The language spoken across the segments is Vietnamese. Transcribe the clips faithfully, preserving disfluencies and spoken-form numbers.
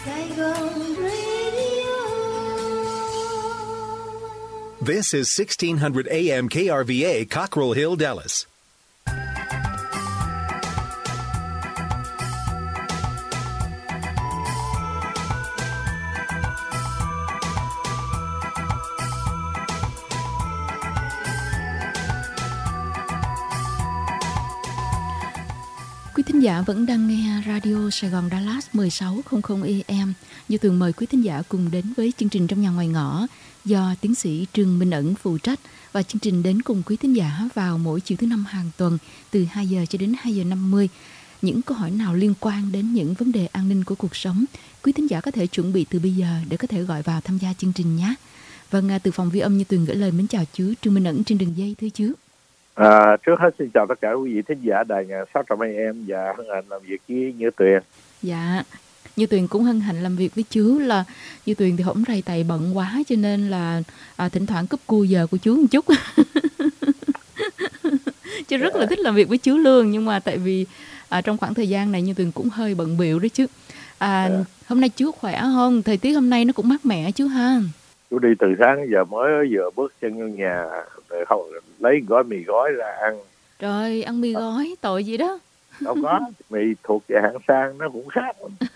Saigon Radio. This is sixteen hundred A M K R V A, Cockrell Hill, Dallas. Quý thính giả vẫn đang nghe Radio Sài Gòn Dallas mười sáu trăm A M. Như thường mời quý thính giả cùng đến với chương trình Trong Nhà Ngoài Ngõ do tiến sĩ Trương Minh Ẩn phụ trách, và chương trình đến cùng quý thính giả vào mỗi chiều thứ năm hàng tuần từ hai giờ cho đến hai giờ năm mươi. Những câu hỏi nào liên quan đến những vấn đề an ninh của cuộc sống, quý thính giả có thể chuẩn bị từ bây giờ để có thể gọi vào tham gia chương trình nhé. Vâng, từ phòng ghi âm Như Tuyền gửi lời mến chào chú Trương Minh Ẩn trên đường dây, thưa chú. À, trước hết xin chào tất cả quý vị thính giả đài sáu trăm A M và hân hạnh làm việc với Như Tuyền. Dạ, Như Tuyền cũng hân hạnh làm việc với chú. Là Như Tuyền thì hổng rày tay bận quá cho nên là à, thỉnh thoảng cúp cua giờ của chú một chút. Chứ rất là thích làm việc với chú luôn, nhưng mà tại vì à, trong khoảng thời gian này Như Tuyền cũng hơi bận bịu đấy chứ. À, yeah. Hôm nay chú khỏe không? Thời tiết hôm nay nó cũng mát mẻ chú ha. Chú đi từ sáng giờ mới vừa bước chân vô nhà, không lấy gói mì gói ra ăn. Trời, ăn mì gói tội gì đó. Đâu có, mì thuộc về hạng sang nó cũng khác.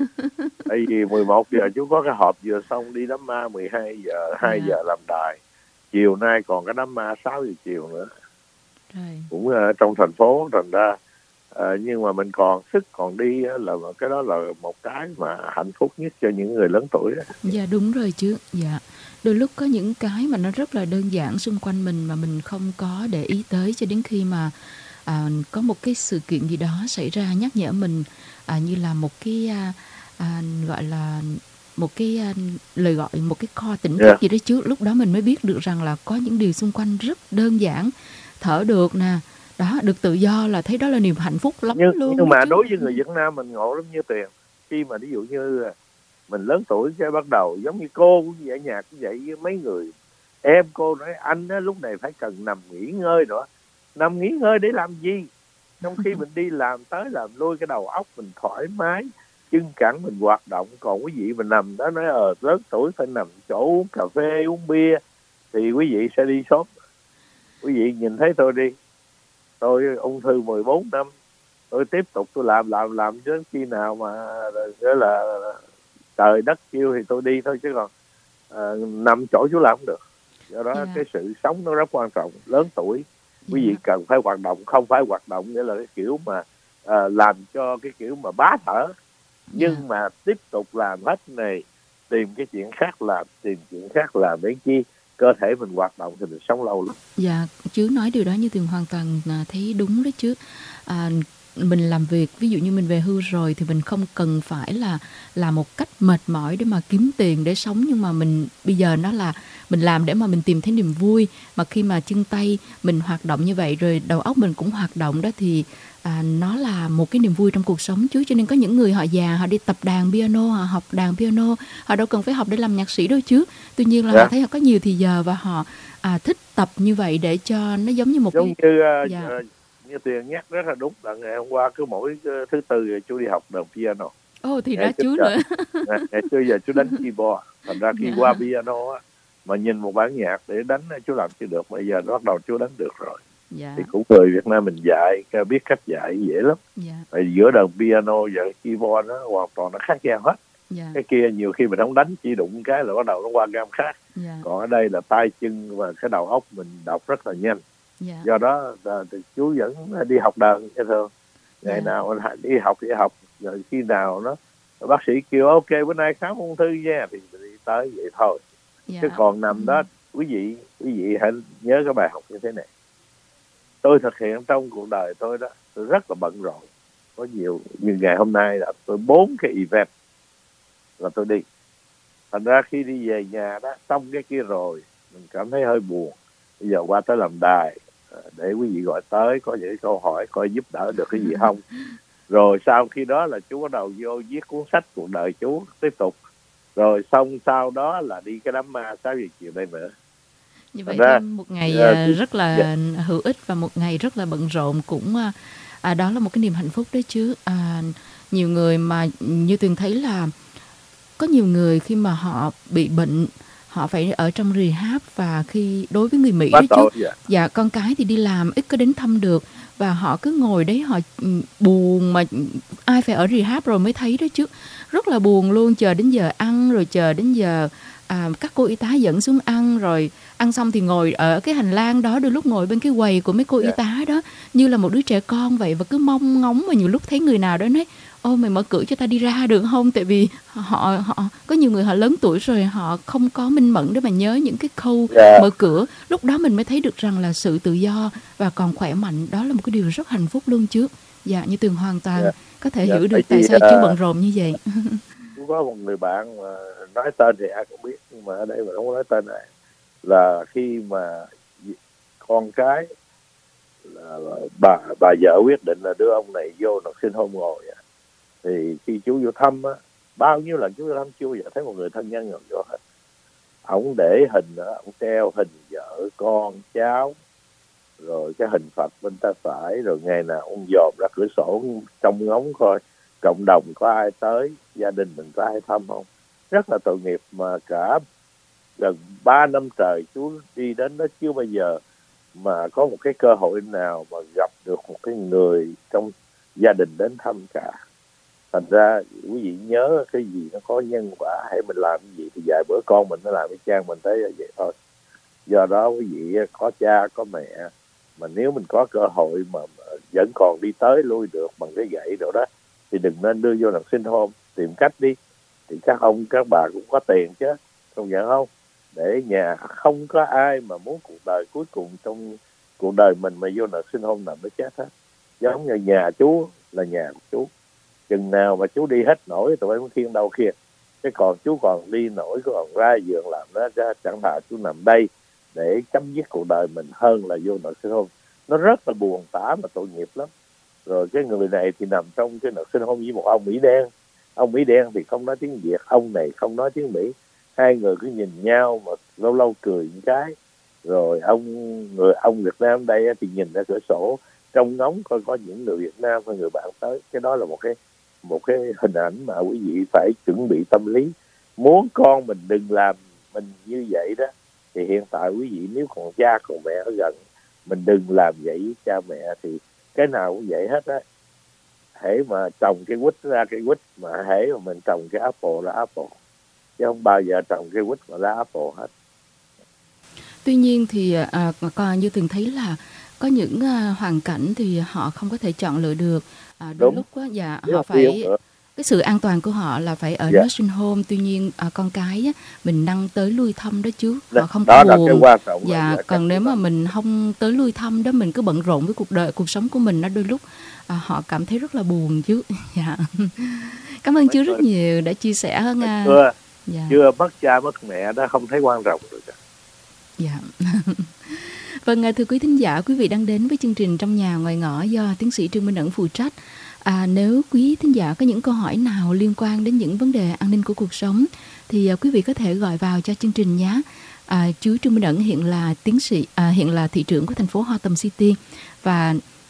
Tại vì mười một giờ chú có cái họp vừa xong đi đám ma, mười hai giờ, hai giờ làm đài. Chiều nay còn cái đám ma sáu giờ chiều nữa. Trời. Cũng uh, trong thành phố, thành ra uh, nhưng mà mình còn sức còn đi uh, là cái đó là một cái mà hạnh phúc nhất cho những người lớn tuổi đó. Dạ đúng rồi chứ. Dạ. Đôi lúc có những cái mà nó rất là đơn giản xung quanh mình mà mình không có để ý tới, cho đến khi mà à, có một cái sự kiện gì đó xảy ra nhắc nhở mình, à, như là một cái à, à, gọi là một cái à, lời gọi, một cái kho tỉnh thức yeah. gì đó chứ. Lúc đó mình mới biết được rằng là có những điều xung quanh rất đơn giản, thở được nè, đó, được tự do, là thấy đó là niềm hạnh phúc lắm nhưng, luôn. Nhưng mà chứ. Đối với người Việt Nam mình ngộ lắm Như Tuyền. Khi mà ví dụ như mình lớn tuổi cái bắt đầu giống như cô cũng vậy, nhà cũng vậy, với mấy người em cô nói anh á, lúc này phải cần nằm nghỉ ngơi nữa. Nằm nghỉ ngơi để làm gì? Trong khi mình đi làm tới làm lui, cái đầu óc mình thoải mái, chân cẳng mình hoạt động. Còn quý vị mình nằm đó nói ờ lớn tuổi phải nằm chỗ uống cà phê uống bia thì quý vị sẽ đi sốt. Quý vị nhìn thấy tôi đi, tôi ung thư mười bốn năm, tôi tiếp tục tôi làm làm làm đến khi nào mà gọi là trời đất kêu thì tôi đi thôi, chứ còn uh, nằm chỗ chú làm không được. Do đó yeah. cái sự sống nó rất quan trọng. Lớn tuổi quý yeah. vị cần phải hoạt động, không phải hoạt động nghĩa là cái kiểu mà uh, làm cho cái kiểu mà bá thở, nhưng yeah. mà tiếp tục làm hết này, tìm cái chuyện khác làm, tìm chuyện khác làm để chi cơ thể mình hoạt động thì mình sống lâu lắm. Dạ, chứ nói điều đó Như Tuyền hoàn toàn thấy đúng đó chứ. À, mình làm việc, ví dụ như mình về hưu rồi thì mình không cần phải là làm một cách mệt mỏi để mà kiếm tiền để sống, nhưng mà mình bây giờ nó là mình làm để mà mình tìm thấy niềm vui. Mà khi mà chân tay mình hoạt động như vậy rồi đầu óc mình cũng hoạt động đó thì à, nó là một cái niềm vui trong cuộc sống chứ. Cho nên có những người họ già, họ đi tập đàn piano, họ học đàn piano, họ đâu cần phải học để làm nhạc sĩ đâu chứ. Tuy nhiên là yeah. họ thấy họ có nhiều thì giờ và họ à, thích tập như vậy để cho nó giống như một giống cái... như uh, dạ. uh, như Tuyền nhắc rất là đúng. Là ngày hôm qua cứ mỗi thứ tư chú đi học đàn piano. Ồ oh, thì ra chú nữa. Ngày, ngày xưa giờ chú đánh keyboard, thành ra khi yeah. qua piano á mà nhìn một bản nhạc để đánh chú làm chưa được, bây giờ bắt đầu chú đánh được rồi. Yeah. Thì cũng người Việt Nam mình dạy, biết cách dạy dễ lắm. Yeah. Tại giữa đàn piano và keyboard nó hoàn toàn nó khác nhau hết. Yeah. Cái kia nhiều khi mình không đánh, chỉ đụng cái là bắt đầu nó qua gam khác. Yeah. Còn ở đây là tay chân và cái đầu óc mình đọc rất là nhanh. Yeah. Do đó thì chú vẫn đi học đàn như thường. Ngày yeah. nào anh đi học đi học, rồi khi nào nó bác sĩ kêu ok bữa nay khám ung thư nha thì mình đi tới vậy thôi. Yeah. Chứ còn nằm mm. đó quý vị quý vị hãy nhớ cái bài học như thế này. Tôi thực hiện trong cuộc đời tôi đó, tôi rất là bận rộn, có nhiều, như ngày hôm nay là tôi bốn cái event là tôi đi. Thành ra khi đi về nhà đó, xong cái kia rồi mình cảm thấy hơi buồn. Bây giờ qua tới làm đài để quý vị gọi tới, có những câu hỏi coi giúp đỡ được cái gì không. Rồi sau khi đó là chú bắt đầu vô viết cuốn sách cuộc đời chú tiếp tục. Rồi xong sau đó là đi cái đám ma sáu giờ chiều đây nữa. Như vậy ra, một ngày uh, rất là yeah. hữu ích và một ngày rất là bận rộn cũng à, đó là một cái niềm hạnh phúc đấy chứ. À, nhiều người mà như Tuyền thấy là có nhiều người khi mà họ bị bệnh, họ phải ở trong rehab, và khi đối với người Mỹ đó chứ, dạ. dạ con cái thì đi làm ít có đến thăm được, và họ cứ ngồi đấy họ buồn, mà ai phải ở rehab rồi mới thấy đó chứ, rất là buồn luôn, chờ đến giờ ăn rồi chờ đến giờ à, các cô y tá dẫn xuống ăn, rồi ăn xong thì ngồi ở cái hành lang đó, đôi lúc ngồi bên cái quầy của mấy cô y tá đó như là một đứa trẻ con vậy, và cứ mong ngóng, mà nhiều lúc thấy người nào đó nói ô mày mở cửa cho ta đi ra được không, tại vì họ họ có nhiều người họ lớn tuổi rồi, họ không có minh mẫn để mà nhớ những cái khâu yeah. mở cửa. Lúc đó mình mới thấy được rằng là sự tự do và còn khỏe mạnh đó là một cái điều rất hạnh phúc luôn chứ. Dạ, như Tường hoàn toàn yeah. có thể yeah. hiểu được tại tại sao uh, chú bận rộn như vậy. Cũng có một người bạn mà nói tên thì ai cũng biết, nhưng mà ở đây mình không có nói tên này, là khi mà con cái là bà bà vợ quyết định là đưa ông này vô nộp sinh home ngồi, thì khi chú vô thăm á, bao nhiêu lần chú vô thăm chưa bao giờ thấy một người thân nhân ngồi vô hết. Ông để hình đó, ông treo hình vợ con cháu, rồi cái hình Phật bên tay phải, rồi ngày nào ông dòm ra cửa sổ trong ngóng coi cộng đồng có ai tới, gia đình mình có ai thăm không. Rất là tội nghiệp, mà cả gần ba năm trời chú đi đến đó chưa bao giờ mà có một cái cơ hội nào mà gặp được một cái người trong gia đình đến thăm cả. Thành ra quý vị nhớ cái gì nó có nhân quả, hãy mình làm cái gì thì vài bữa con mình nó làm cái trang mình thấy là vậy thôi. Do đó quý vị có cha có mẹ, mà nếu mình có cơ hội mà vẫn còn đi tới lui được bằng cái gậy rồi đó, thì đừng nên đưa vô làm sinh home, tìm cách đi. Thì các ông các bà cũng có tiền chứ, không nhận không? Để nhà không có ai mà muốn cuộc đời cuối cùng trong cuộc đời mình mà vô nợ sinh home nằm nó chết hết. Giống như nhà chú là nhà của chú, chừng nào mà chú đi hết nổi tụi em cũng khiêng đâu kia, cái còn chú còn đi nổi, còn ra giường làm đó, chẳng thà chú nằm đây để chấm dứt cuộc đời mình hơn là vô nợ sinh home. Nó rất là buồn tả mà tội nghiệp lắm. Rồi cái người này thì nằm trong cái nợ sinh home với một ông Mỹ đen. Ông Mỹ đen thì không nói tiếng Việt, ông này không nói tiếng Mỹ. Hai người cứ nhìn nhau mà lâu lâu cười một cái. Rồi ông người ông Việt Nam đây thì nhìn ra cửa sổ, trong ngóng coi có những người Việt Nam hay người bạn tới. Cái đó là một cái một cái hình ảnh mà quý vị phải chuẩn bị tâm lý. Muốn con mình đừng làm mình như vậy đó, thì hiện tại quý vị nếu còn cha còn mẹ ở gần, mình đừng làm vậy với cha mẹ. Thì cái nào cũng vậy hết á. Hễ mà trồng cái quýt ra cái quýt, mà hễ mà mình trồng cái apple ra apple, chứ không bao giờ trồng cái quýt mà ra apple hết. Tuy nhiên thì à, còn như Tường thấy là có những à, hoàn cảnh thì họ không có thể chọn lựa được. À, đôi Đúng. lúc á, dạ Nếu họ phải cái sự an toàn của họ là phải ở dạ. nursing home. Tuy nhiên à, con cái á, mình năng tới lui thăm đó chứ, đó, họ không đó có là buồn. cái quan trọng. Dạ, còn nếu mà mình không tới lui thăm đó, mình cứ bận rộn với cuộc đời cuộc sống của mình, nó đôi lúc à, họ cảm thấy rất là buồn chứ. Dạ. Cảm ơn chú rất nhiều đã chia sẻ hơn. Chưa, dạ. chưa mất cha mất mẹ đó không thấy quan trọng được. Dạ. Vâng, thưa quý thính giả, quý vị đang đến với chương trình Trong Nhà Ngoài Ngõ do tiến sĩ Trương Minh Ẩn phụ trách. À, nếu quý thính giả có những câu hỏi nào liên quan đến những vấn đề an ninh của cuộc sống thì à, quý vị có thể gọi vào cho chương trình nhé. À, chú Trương Minh Ẩn hiện là tiến sĩ, à, hiện là thị trưởng của thành phố Hotham City, và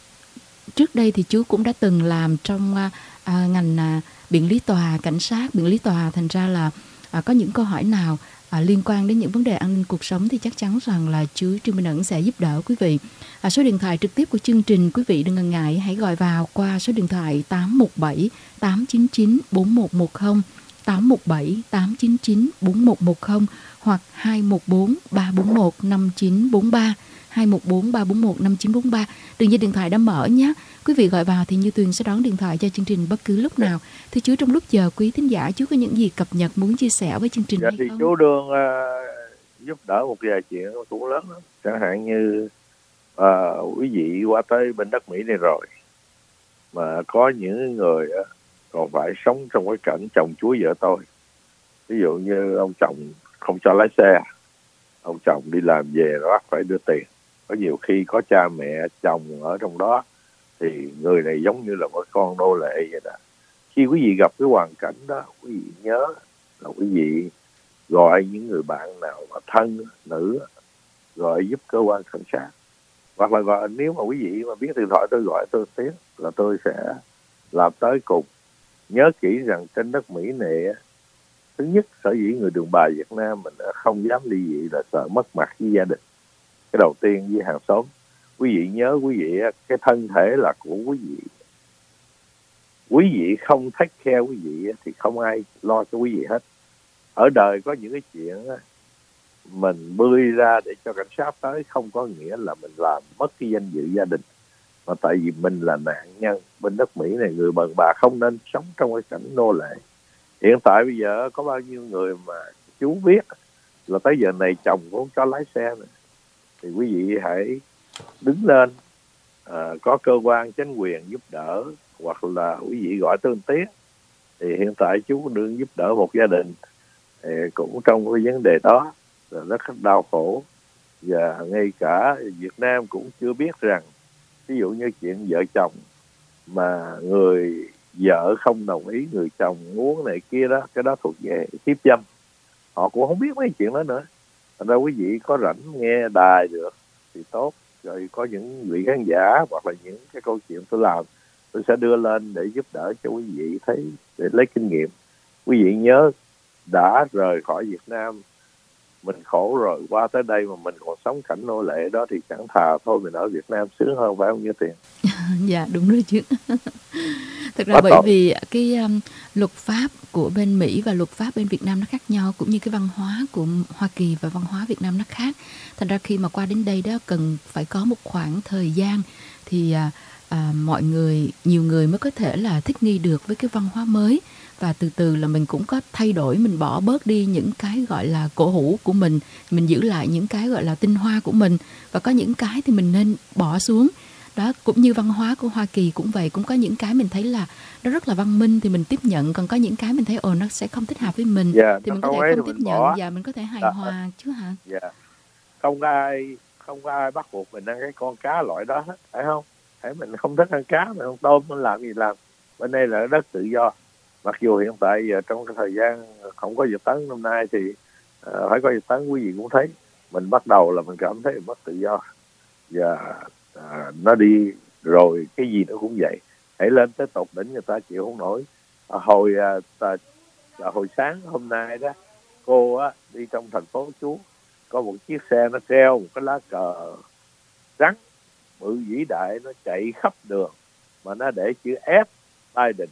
trước đây thì chú cũng đã từng làm trong à, à, ngành à, biện lý tòa, cảnh sát, biện lý tòa. Thành ra là à, có những câu hỏi nào À, liên quan đến những vấn đề an ninh cuộc sống thì chắc chắn rằng là chú Trương Minh Ẩn sẽ giúp đỡ quý vị. À, số điện thoại trực tiếp của chương trình, quý vị đừng ngần ngại hãy gọi vào qua số điện thoại tám một bảy tám chín chín bốn một một không, tám một bảy tám chín chín bốn một một không hoặc hai một bốn ba bốn một năm chín bốn ba, hai một bốn ba bốn một năm chín bốn ba. Đường dây điện thoại đã mở nhé. Quý vị gọi vào thì Như Tuyền sẽ đón điện thoại cho chương trình bất cứ lúc nào. Thưa chú, trong lúc chờ quý thính giả, chú có những gì cập nhật muốn chia sẻ với chương trình dạ, hay thì không? chú đương uh, giúp đỡ một vài chuyện cũng lớn lắm. Chẳng hạn như uh, quý vị qua tới bên đất Mỹ này rồi, mà có những người uh, còn phải sống trong cái cảnh chồng chuối vợ tôi. Ví dụ như ông chồng không cho lái xe, ông chồng đi làm về đó phải đưa tiền. Có nhiều khi có cha mẹ chồng ở trong đó thì người này giống như là một con nô lệ vậy đó. Khi quý vị gặp cái hoàn cảnh đó, quý vị nhớ là quý vị gọi những người bạn nào mà thân, nữ, gọi giúp cơ quan cảnh sát. Hoặc là gọi, nếu mà quý vị mà biết điện thoại tôi gọi tôi tiếng là tôi sẽ làm tới cùng. Nhớ kỹ rằng trên đất Mỹ này Thứ nhất, sở dĩ người Đường Bài Việt Nam mình không dám ly dị là sợ mất mặt với gia đình. Cái đầu tiên với hàng xóm. Quý vị nhớ quý vị, cái thân thể là của quý vị. Quý vị không take care quý vị thì không ai lo cho quý vị hết. Ở đời có những cái chuyện mình bươi ra để cho cảnh sát tới không có nghĩa là mình làm mất cái danh dự gia đình, mà tại vì mình là nạn nhân. Bên đất Mỹ này, người bần bà không nên sống trong cái cảnh nô lệ. Hiện tại bây giờ có bao nhiêu người mà chú biết là tới giờ này chồng cũng không cho lái xe nữa. Thì quý vị hãy đứng lên, à, có cơ quan chính quyền giúp đỡ, hoặc là quý vị gọi tương tiếc. Thì hiện tại chú đương giúp đỡ một gia đình thì cũng trong cái vấn đề đó là rất đau khổ, và ngay cả Việt Nam cũng chưa biết rằng ví dụ như chuyện vợ chồng mà người vợ không đồng ý người chồng muốn này kia đó, cái đó thuộc về hiếp dâm. Họ cũng không biết mấy chuyện đó nữa. Thành ra quý vị có rảnh nghe đài được thì tốt. Rồi có những vị khán giả hoặc là những cái câu chuyện tôi làm, tôi sẽ đưa lên để giúp đỡ cho quý vị thấy, để lấy kinh nghiệm. Quý vị nhớ, đã rời khỏi Việt Nam mình khổ rồi, qua tới đây mà mình còn sống cảnh nô lệ đó thì chẳng thà thôi mình ở Việt Nam sướng hơn, phải không Như Tiền? Dạ đúng rồi chứ. Thực ra bởi vì cái um, luật pháp của bên Mỹ và luật pháp bên Việt Nam nó khác nhau, cũng như cái văn hóa của Hoa Kỳ và văn hóa Việt Nam nó khác. Thành ra khi mà qua đến đây đó cần phải có một khoảng thời gian thì à, à, mọi người, nhiều người mới có thể là thích nghi được với cái văn hóa mới. Và từ từ là mình cũng có thay đổi, mình bỏ bớt đi những cái gọi là cổ hủ của mình, mình giữ lại những cái gọi là tinh hoa của mình, và có những cái thì mình nên bỏ xuống. Đó, cũng như văn hóa của Hoa Kỳ cũng vậy, cũng có những cái mình thấy là nó rất là văn minh thì mình tiếp nhận, còn có những cái mình thấy ồ nó sẽ không thích hợp với mình, yeah, thì mình có thể không tiếp nhận bỏ. Và mình có thể hài yeah. hòa chứ hả? Dạ. Yeah. Không có ai không có ai bắt buộc mình ăn cái con cá loại đó hết, phải không? Phải mình không thích ăn cá, mình không tôm, mình làm gì làm. Bên đây là đất tự do. Mặc dù hiện tại giờ trong cái thời gian không có dịch tấn năm nay thì uh, phải có dịch tấn, quý vị cũng thấy mình bắt đầu là mình cảm thấy mình mất tự do, và uh, nó đi rồi cái gì nó cũng vậy. Hãy lên tới tột đỉnh người ta chịu không nổi. uh, hồi uh, ta, uh, hồi sáng hôm nay đó, cô á đi trong thành phố chú, có một chiếc xe nó treo một cái lá cờ trắng bự vĩ đại, nó chạy khắp đường mà nó để chữ F Biden,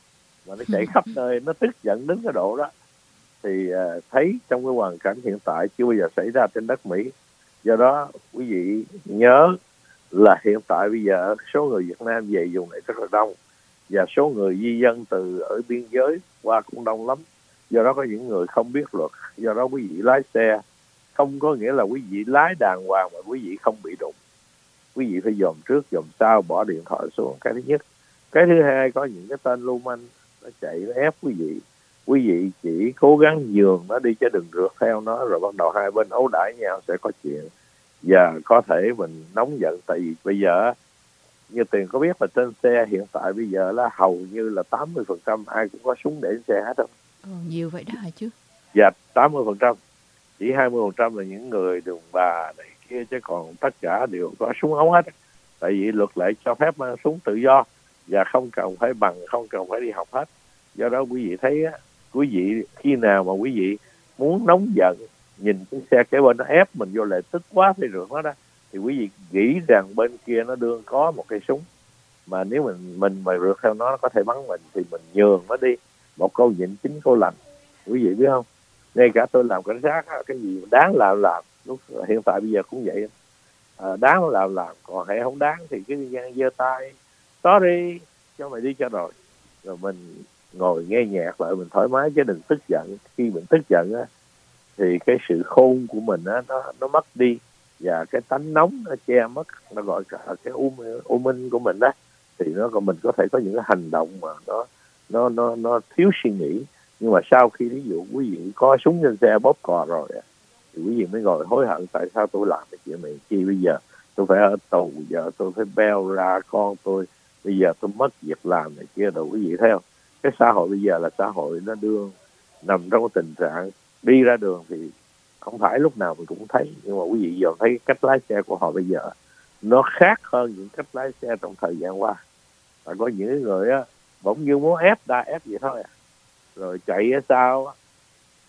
mà nó chạy khắp nơi, nó tức giận đến cái độ đó. Thì uh, thấy trong cái hoàn cảnh hiện tại chưa bao giờ xảy ra trên đất Mỹ. Do đó quý vị nhớ là hiện tại bây giờ số người Việt Nam về vùng này rất là đông, và số người di dân từ ở biên giới qua cũng đông lắm. Do đó có những người không biết luật. Do đó quý vị lái xe không có nghĩa là quý vị lái đàng hoàng mà quý vị không bị đụng. Quý vị phải dòm trước dòm sau, bỏ điện thoại xuống, cái thứ nhất. Cái thứ hai, có những cái tên lưu manh nó chạy, nó ép quý vị. Quý vị chỉ cố gắng nhường nó đi chứ đừng rượt theo nó, rồi bắt đầu hai bên ấu đãi nhau sẽ có chuyện. Và có thể mình nóng giận, tại vì bây giờ Như Tiền có biết là trên xe hiện tại bây giờ là hầu như là tám mươi phần trăm ai cũng có súng để trên xe hết không? Ồ, nhiều vậy đó hả chứ? Dạ, tám mươi phần trăm. Chỉ hai mươi phần trăm là những người đường bà này kia, chứ còn tất cả đều có súng ống hết. Tại vì luật lệ cho phép mang súng tự do và không cần phải bằng, không cần phải đi học hết. Do đó quý vị thấy á, quý vị khi nào mà quý vị muốn nóng giận, nhìn cái xe kế bên nó ép mình vô lại tức quá phải rượt nó đó, thì quý vị nghĩ rằng bên kia nó đương có một cây súng, mà nếu mình mình mà rượt theo nó, nó có thể bắn mình, thì mình nhường nó đi. Một câu nhịn chín câu lành, quý vị biết không? Ngay cả tôi làm cảnh sát, cái gì đáng làm làm, lúc hiện tại bây giờ cũng vậy. À, đáng làm làm, còn hay không đáng thì cái gian giơ tay sorry cho mày đi cho rồi, rồi mình ngồi nghe nhạc lại, mình thoải mái chứ đừng tức giận. Khi mình tức giận á thì cái sự khôn của mình á nó nó mất đi, và cái tánh nóng nó che mất, nó gọi cả cái u u minh của mình đó, thì nó còn mình có thể có những cái hành động mà nó nó nó nó thiếu suy nghĩ. Nhưng mà sau khi ví dụ quý vị có súng trên xe bóp cò rồi thì quý vị mới ngồi hối hận tại sao tôi làm cái chuyện này chi, bây giờ tôi phải ở tù, giờ tôi phải beo ra con tôi, bây giờ tôi mất việc làm này kia đâu. Quý vị thấy không? Cái xã hội bây giờ là xã hội nó đương nằm trong cái tình trạng đi ra đường thì không phải lúc nào mình cũng thấy, nhưng mà quý vị giờ thấy cách lái xe của họ bây giờ nó khác hơn những cách lái xe trong thời gian qua. Và có những người á bỗng như muốn ép đa ép vậy thôi à. Rồi chạy ở sau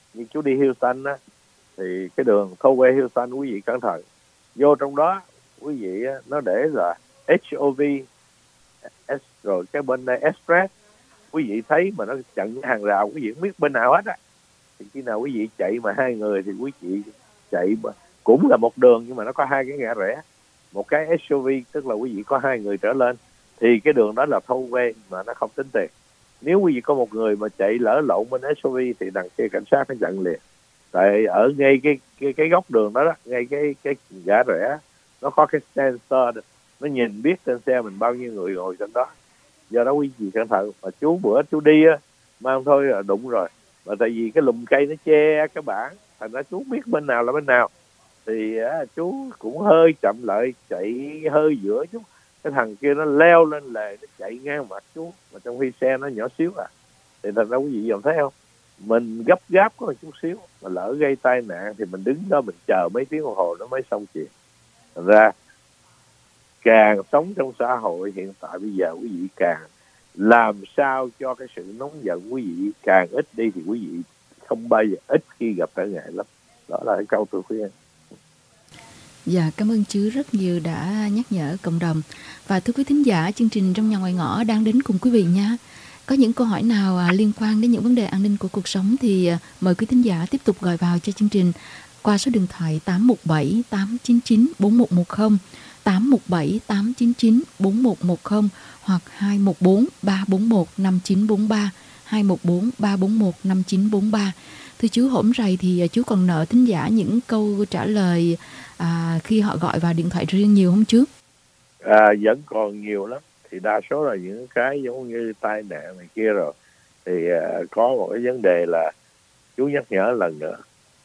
như chú đi Houston á, thì cái đường Tollway Houston quý vị cẩn thận, vô trong đó quý vị á, nó để là hát o vê S, rồi cái bên đây Express, quý vị thấy mà nó chặn hàng rào, quý vị không biết bên nào hết á, thì khi nào quý vị chạy mà hai người thì quý vị chạy cũng là một đường nhưng mà nó có hai cái ngã rẽ, một cái ét u vê tức là quý vị có hai người trở lên thì cái đường đó là Tollway mà nó không tính tiền. Nếu quý vị có một người mà chạy lỡ lộn bên ét u vê thì đằng kia cảnh sát nó chặn liền. Tại ở ngay cái cái cái góc đường đó, đó ngay cái cái ngã rẽ nó có cái sensor, nó nhìn biết trên xe mình bao nhiêu người ngồi trên đó. Do đó quý vị cẩn thận. Mà chú bữa chú đi á, mang thôi là đụng rồi, mà tại vì cái lùm cây nó che cái bảng, thành ra chú biết bên nào là bên nào, thì á, chú cũng hơi chậm lại, chạy hơi giữa chút, cái thằng kia nó leo lên lề, nó chạy ngang mặt chú, mà trong khi xe nó nhỏ xíu à, thì thành ra quý vị dòm thấy không, mình gấp gáp có một chút xíu mà lỡ gây tai nạn thì mình đứng đó mình chờ mấy tiếng đồng hồ nó mới xong chuyện. Thành ra càng sống trong xã hội hiện tại bây giờ, quý vị càng làm sao cho cái sự nóng giận quý vị càng ít đi thì quý vị không bao giờ ít khi gặp trở ngại lắm. Đó là cái câu tôi khuyên. Dạ, cảm ơn chú rất nhiều đã nhắc nhở cộng đồng. Và thưa quý thính giả, chương trình Trong Nhà Ngoài Ngõ đang đến cùng quý vị nha. Có những câu hỏi nào liên quan đến những vấn đề an ninh của cuộc sống thì mời quý thính giả tiếp tục gọi vào cho chương trình qua số điện thoại tám một bảy tám chín chín bốn một một không, tám một bảy tám chín chín bốn một một không hoặc hai một bốn ba bốn một năm chín bốn ba, hai một bốn ba bốn một năm chín bốn ba. Thưa chú, hổm rày thì chú còn nợ thính giả những câu trả lời à, khi họ gọi vào điện thoại riêng nhiều không chú? À, vẫn còn nhiều lắm. Thì đa số là những cái giống như tai nạn này kia rồi. Thì à, có một cái vấn đề là chú nhắc nhở lần nữa.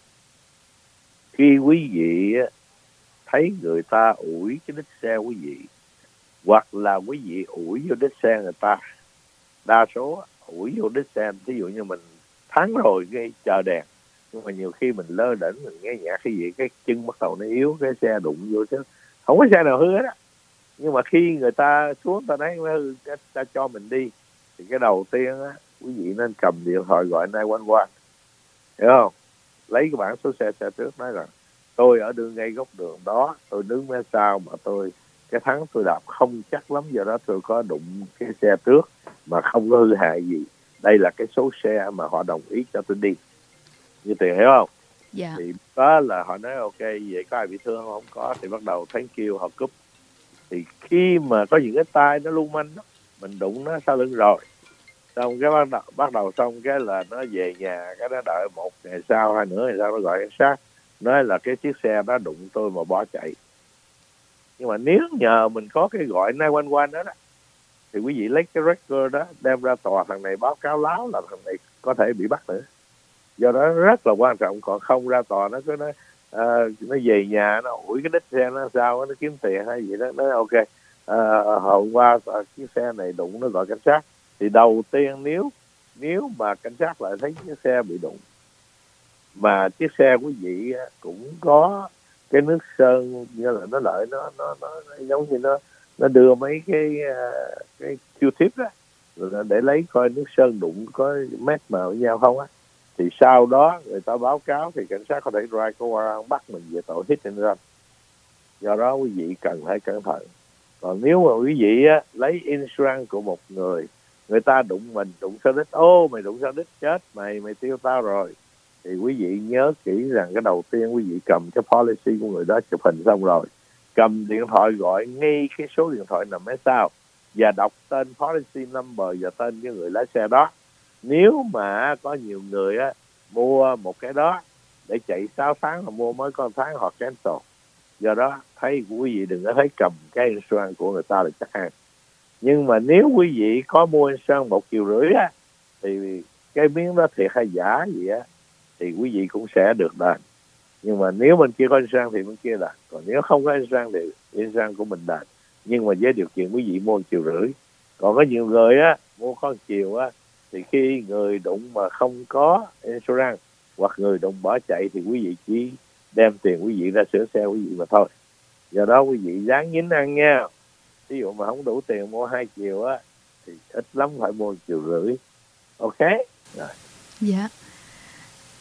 Khi quý vị thấy người ta ủi cái đít xe quý vị, hoặc là quý vị ủi vô đít xe người ta, đa số ủi vô đít xe, ví dụ như mình thắng rồi ngay chờ đèn, nhưng mà nhiều khi mình lơ đễnh, mình nghe nhạc cái gì, cái chân bắt đầu nó yếu, cái xe đụng vô chứ không có xe nào hư hết á. Nhưng mà khi người ta xuống ta nói hư, ta cho mình đi, thì cái đầu tiên á, quý vị nên cầm điện thoại gọi nine one one, hiểu không? Lấy cái bảng số xe xe trước, nói rằng tôi ở đường ngay góc đường đó, tôi đứng phía sau mà tôi cái thắng tôi đạp không chắc lắm, do đó tôi có đụng cái xe trước mà không có hư hại gì. Đây là cái số xe mà họ đồng ý cho tôi đi, như tiền, hiểu không? Dạ. Thì đó là họ nói ok, vậy có ai bị thương không? Không có, thì bắt đầu thank you, họ cúp. Thì khi mà có những cái tay nó lưu manh đó, mình đụng nó sau lưng rồi, xong cái bắt đầu, bắt đầu xong cái là nó về nhà, cái nó đợi một ngày sau hai nữa ngày sau nó gọi cảnh sát, nói là cái chiếc xe đó đụng tôi mà bỏ chạy. Nhưng mà nếu nhờ mình có cái gọi nine one one đó, đó thì quý vị lấy cái record đó đem ra tòa, thằng này báo cáo láo là thằng này có thể bị bắt nữa. Do đó rất là quan trọng. Còn không ra tòa nó cứ nói uh, nó về nhà nó ủi cái đít xe nó sao, nó kiếm tiền hay gì đó, nó ok uh, hôm qua uh, chiếc xe này đụng, nó gọi cảnh sát. Thì đầu tiên nếu nếu mà cảnh sát lại thấy chiếc xe bị đụng mà chiếc xe quý vị cũng có cái nước sơn, như là nó lợi nó nó nó, nó giống như nó nó đưa mấy cái uh, cái Q-tip đó rồi để lấy coi nước sơn đụng có mét màu với nhau không á, thì sau đó người ta báo cáo thì cảnh sát có thể ra cái warrant bắt mình về tội hit and run. Do đó quý vị cần phải cẩn thận. Còn nếu mà quý vị á, lấy insurance của một người, người ta đụng mình, đụng sao đít, ô mày đụng sao đít, chết mày, mày tiêu tao rồi, thì quý vị nhớ kỹ rằng cái đầu tiên quý vị cầm cái policy của người đó, chụp hình xong rồi cầm điện thoại gọi ngay cái số điện thoại nằm phía sau và đọc tên policy number và tên cái người lái xe đó. Nếu mà có nhiều người á, mua một cái đó để chạy sáu tháng hoặc mua mới có một tháng hoặc cancel. Do đó thấy quý vị đừng có thấy cầm cái insurance của người ta là chắc ăn. Nhưng mà nếu quý vị có mua insurance một triệu rưỡi á, thì cái miếng đó thiệt hay giả gì á, thì quý vị cũng sẽ được đền. Nhưng mà nếu bên kia có insurance thì bên kia đền. Còn nếu không có insurance thì insurance của mình đền. Nhưng mà với điều kiện quý vị mua một triệu rưỡi. Còn có nhiều người á, mua có một triệu á, thì khi người đụng mà không có insurance hoặc người đụng bỏ chạy thì quý vị chỉ đem tiền quý vị ra sửa xe quý vị mà thôi. Do đó quý vị dáng nhín ăn nha. Ví dụ mà không đủ tiền mua hai triệu á, thì ít lắm phải mua một triệu rưỡi. Ok? Rồi. Dạ.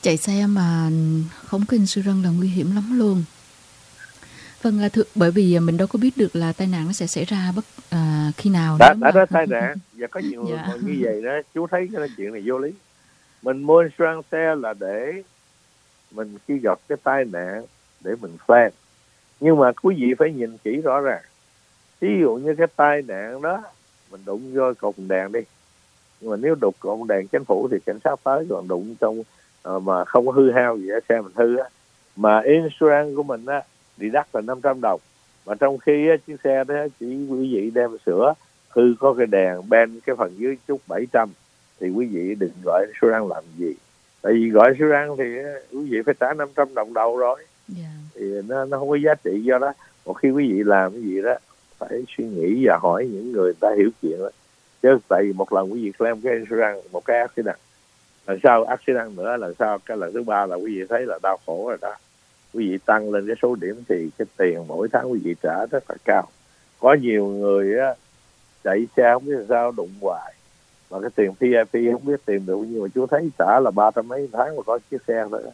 Chạy xe mà không có insurance là nguy hiểm lắm luôn. Vâng, thưa, bởi vì mình đâu có biết được là tai nạn nó sẽ xảy ra bất à, khi nào. Đã, mà... đã ra tai nạn và có nhiều người dạ. như vậy đó, chú thấy cái chuyện này vô lý. Mình mua insurance xe là để mình khi gặp cái tai nạn để mình plan. Nhưng mà quý vị phải nhìn kỹ rõ ràng. Ví dụ như cái tai nạn đó mình đụng vô cột đèn đi, nhưng mà nếu đụng cột đèn chính phủ thì cảnh sát tới, còn đụng trong uh, mà không có hư hao gì, xe mình hư á, mà insurance của mình á đi đắt là năm trăm đồng, mà trong khi á, chiếc xe đó chỉ quý vị đem sửa hư có cái đèn ben cái phần dưới chút bảy trăm, thì quý vị đừng gọi insurance làm gì. Tại vì gọi insurance thì quý vị phải trả năm trăm đồng đầu rồi. Yeah. Thì nó, nó không có giá trị. Do đó một khi quý vị làm cái gì đó phải suy nghĩ và hỏi những người ta hiểu chuyện đó. Chứ tại vì một lần quý vị claim cái insurance một cái accident, lần sau accident nữa, lần sau cái lần thứ ba là quý vị thấy là đau khổ rồi đó. Quý vị tăng lên cái số điểm thì cái tiền mỗi tháng quý vị trả rất là cao. Có nhiều người á chạy xe không biết sao đụng hoài, mà cái tiền pê i pê không biết tìm được, nhưng mà chú thấy trả là ba trăm mấy tháng mà có chiếc xe thôi đó.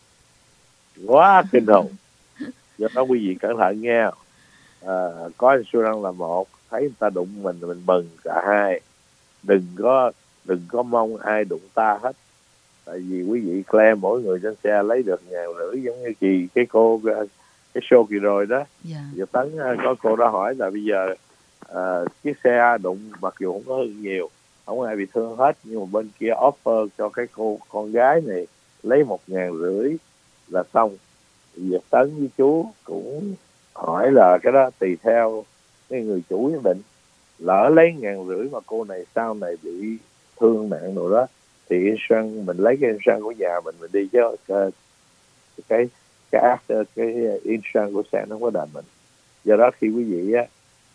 Quá kinh khủng. Do đó quý vị cẩn thận nghe. À, có insurance là một, thấy người ta đụng mình mình mừng cả hai. Đừng có đừng có mong ai đụng ta hết. Tại vì quý vị claim mỗi người trên xe lấy được ngàn rưỡi, giống như kỳ cái cô cái show kỳ rồi đó. Yeah. Giờ Tấn có cô đã hỏi là bây giờ à, chiếc xe đụng mặc dù không có hư nhiều, không ai bị thương hết, nhưng mà bên kia offer cho cái cô con gái này lấy một ngàn rưỡi là xong. Việt Tấn với chú cũng hỏi là cái đó tùy theo cái người chủ quyết định. Lỡ lấy ngàn rưỡi mà cô này sau này bị thương nặng rồi đó, thì insurance mình lấy cái insurance của nhà mình mình đi, chứ cái cái cái, cái insurance của xe nó không có đền mình. Do đó khi quý vị á,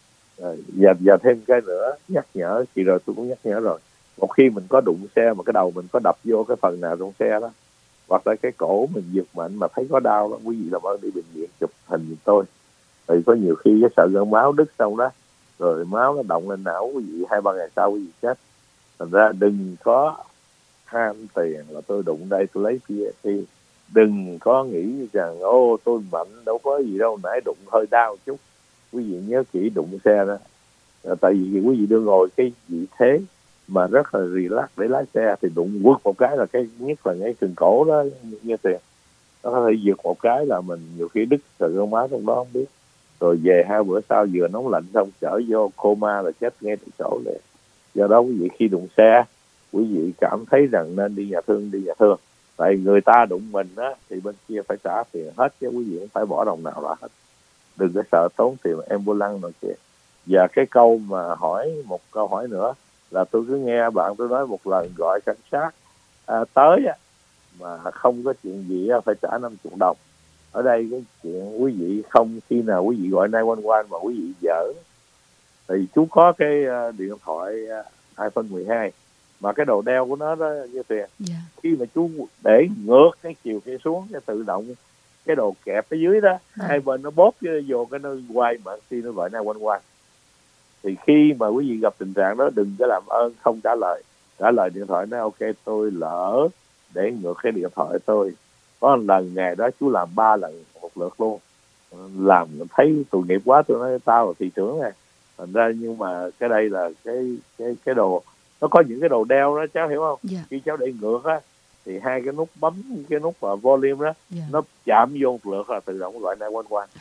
và, và thêm cái nữa nhắc nhở, kỳ rồi tôi cũng nhắc nhở rồi, một khi mình có đụng xe mà cái đầu mình có đập vô cái phần nào trong xe đó, hoặc là cái cổ mình giật mạnh mà thấy có đau đó, quý vị làm ơn đi bệnh viện chụp hình giùm tôi. Vì có nhiều khi cái sợi gân máu đứt xong đó, rồi máu nó động lên não quý vị, hai ba ngày sau quý vị chết. Thành ra đừng có ham tiền là tôi đụng đây tôi lấy pê i pê. Đừng có nghĩ rằng ô tôi mạnh đâu có gì đâu, nãy đụng hơi đau chút. Quý vị nhớ kỹ đụng xe đó, tại vì quý vị đưa ngồi cái vị thế mà rất là relax để lái xe, thì đụng quất một cái là cái nhất là cái sừng cổ đó như tiền, nó có thể giật một cái là mình nhiều khi đứt sợi gân máu trong đó không biết, rồi về hai bữa sau vừa nóng lạnh xong chở vô coma là chết ngay tại chỗ này. Do đó quý vị khi đụng xe, quý vị cảm thấy rằng nên đi nhà thương đi nhà thương, tại người ta đụng mình á thì bên kia phải trả tiền hết, chứ quý vị không phải bỏ đồng nào ra hết. Đừng có sợ tốn tiền ambulance rồi kìa. Và cái câu mà hỏi một câu hỏi nữa là tôi cứ nghe bạn tôi nói một lần gọi cảnh sát à, tới á, mà không có chuyện gì á, phải trả năm mươi đồng. Ở đây cái chuyện quý vị không khi nào quý vị gọi chín một một mà quý vị dở. Thì chú có cái uh, điện thoại uh, iPhone mười hai mà cái đầu đeo của nó đó như tiền. Yeah. Khi mà chú để ngược cái chiều kia xuống, cái tự động cái đồ kẹp ở dưới đó, yeah. hai bên nó bóp vô cái nơi quay mạng khi nó gọi chín một một. Thì khi mà quý vị gặp tình trạng đó, đừng có làm ơn không trả lời. Trả lời điện thoại nói ok tôi lỡ để ngược cái điện thoại tôi. Có một lần ngày đó chú làm ba lần một lượt luôn. Làm thấy tội nghiệp quá, tôi nói tao là thị trưởng này. Thành ra nhưng mà cái đây là cái cái cái đồ, nó có những cái đồ đeo đó cháu hiểu không? Yeah. Khi cháu để ngược á thì hai cái nút bấm, cái nút và volume đó, yeah. nó chạm vô một lượt là tự động gọi chín một một.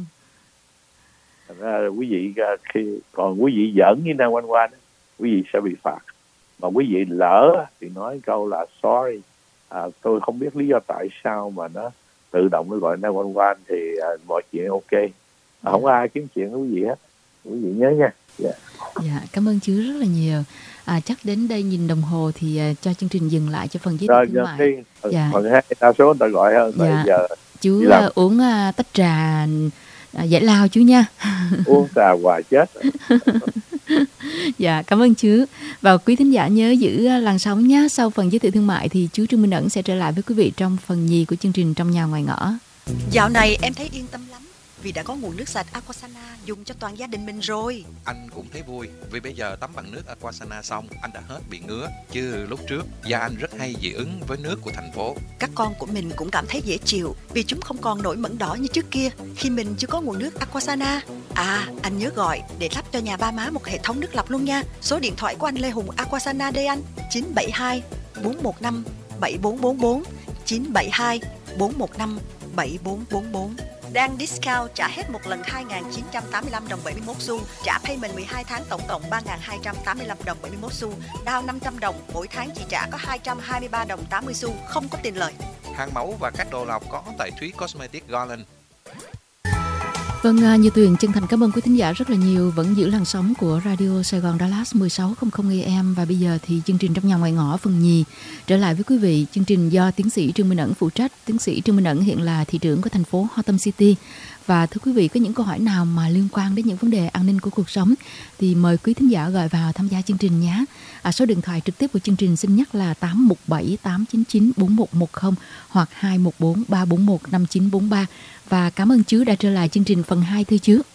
Thành ra quý vị khi còn quý vị giỡn với chín một một, quý vị sẽ bị phạt. Mà quý vị lỡ thì nói câu là sorry, à, tôi không biết lý do tại sao mà nó tự động nó gọi chín một một thì à, mọi chuyện ok, à, không có ai kiếm chuyện với quý vị hết. Quý vị nhớ nha. Yeah. Dạ, cảm ơn chú rất là nhiều. À, chắc đến đây nhìn đồng hồ thì uh, cho chương trình dừng lại cho phần giới thiệu thương mại. Khi, dạ. Phần hai đa số người ta gọi hơn. Dạ. Giờ chú uh, uống uh, tách trà uh, giải lao chú nha. Uống trà hoài chết. Dạ, cảm ơn chú. Và quý thính giả nhớ giữ uh, làn sóng nhé. Sau phần giới thiệu thương mại thì chú Trương Minh Ẩn sẽ trở lại với quý vị trong phần nhì của chương trình Trong Nhà Ngoài Ngõ. Dạo này em thấy yên tâm lắm, vì đã có nguồn nước sạch Aquasana dùng cho toàn gia đình mình rồi. Anh cũng thấy vui vì bây giờ tắm bằng nước Aquasana xong anh đã hết bị ngứa, chứ lúc trước da anh rất hay dị ứng với nước của thành phố. Các con của mình cũng cảm thấy dễ chịu vì chúng không còn nổi mẩn đỏ như trước kia khi mình chưa có nguồn nước Aquasana. À, anh nhớ gọi để lắp cho nhà ba má một hệ thống nước lọc luôn nha. Số điện thoại của anh Lê Hùng Aquasana đây anh, chín bảy hai bốn một năm bảy bốn bốn bốn, chín bảy hai bốn một năm bảy bốn bốn bốn. Đang discount trả hết một lần hai nghìn chín trăm tám mươi lăm đồng bảy mươi mốt xu, trả payment mười hai tháng tổng cộng ba nghìn hai trăm tám mươi lăm đồng bảy mươi mốt xu, down năm trăm đồng, mỗi tháng chỉ trả có hai trăm hai mươi ba đồng tám mươi xu, không có tiền lời. Hàng mẫu và các đồ lọc có tại Thúy Cosmetic Garland. Vâng, Như Tuyền chân thành cảm ơn quý thính giả rất là nhiều vẫn giữ làn sóng của Radio Sài Gòn Dallas mười sáu trăm A M. Và bây giờ thì chương trình Trong Nhà Ngoài Ngõ phần nhì trở lại với quý vị. Chương trình do tiến sĩ Trương Minh Ẩn phụ trách. Tiến sĩ Trương Minh Ẩn hiện là thị trưởng của thành phố Hotham City. Và thưa quý vị, có những câu hỏi nào mà liên quan đến những vấn đề an ninh của cuộc sống thì mời quý thính giả gọi vào tham gia chương trình nhé. À, số điện thoại trực tiếp của chương trình xin nhắc là tám một bảy tám chín chín bốn một một không hoặc hai một bốn ba bốn một năm chín bốn ba. Và cảm ơn Chứa đã trở lại chương trình phần hai thưa Chứa.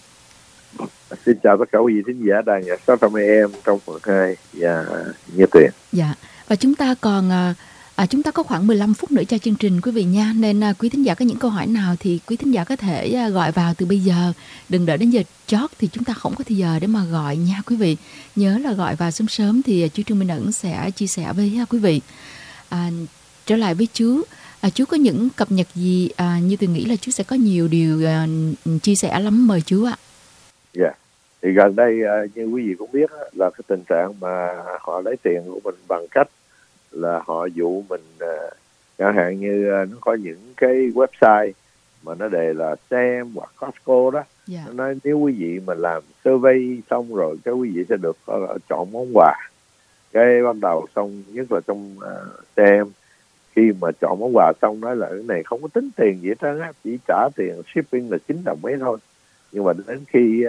Xin chào tất cả quý vị thính giả đài nhạc sáu trăm A M trong phần hai và Như Tuyền. Dạ, và chúng ta còn à, chúng ta có khoảng mười lăm phút nữa cho chương trình quý vị nha. Nên à, quý thính giả có những câu hỏi nào thì quý thính giả có thể à, gọi vào từ bây giờ. Đừng đợi đến giờ chót thì chúng ta không có thời giờ để mà gọi nha quý vị. Nhớ là gọi vào sớm sớm thì chú Trương Minh Ẩn sẽ chia sẻ với à, quý vị. À, trở lại với chú. À, chú có những cập nhật gì? À, như tôi nghĩ là chú sẽ có nhiều điều à, chia sẻ lắm, mời chú ạ. Dạ, yeah. Thì gần đây như quý vị cũng biết là cái tình trạng mà họ lấy tiền của mình bằng cách là họ dụ mình, chẳng hạn như nó có những cái website mà nó đề là Sam hoặc Costco đó. Yeah. Nó nói nếu quý vị mà làm survey xong rồi cái quý vị sẽ được chọn món quà. Cái bắt đầu xong nhất là trong uh, Sam, khi mà chọn món quà xong nói là cái này không có tính tiền gì hết trơn á, chỉ trả tiền shipping là chín đồng mấy thôi. Nhưng mà đến khi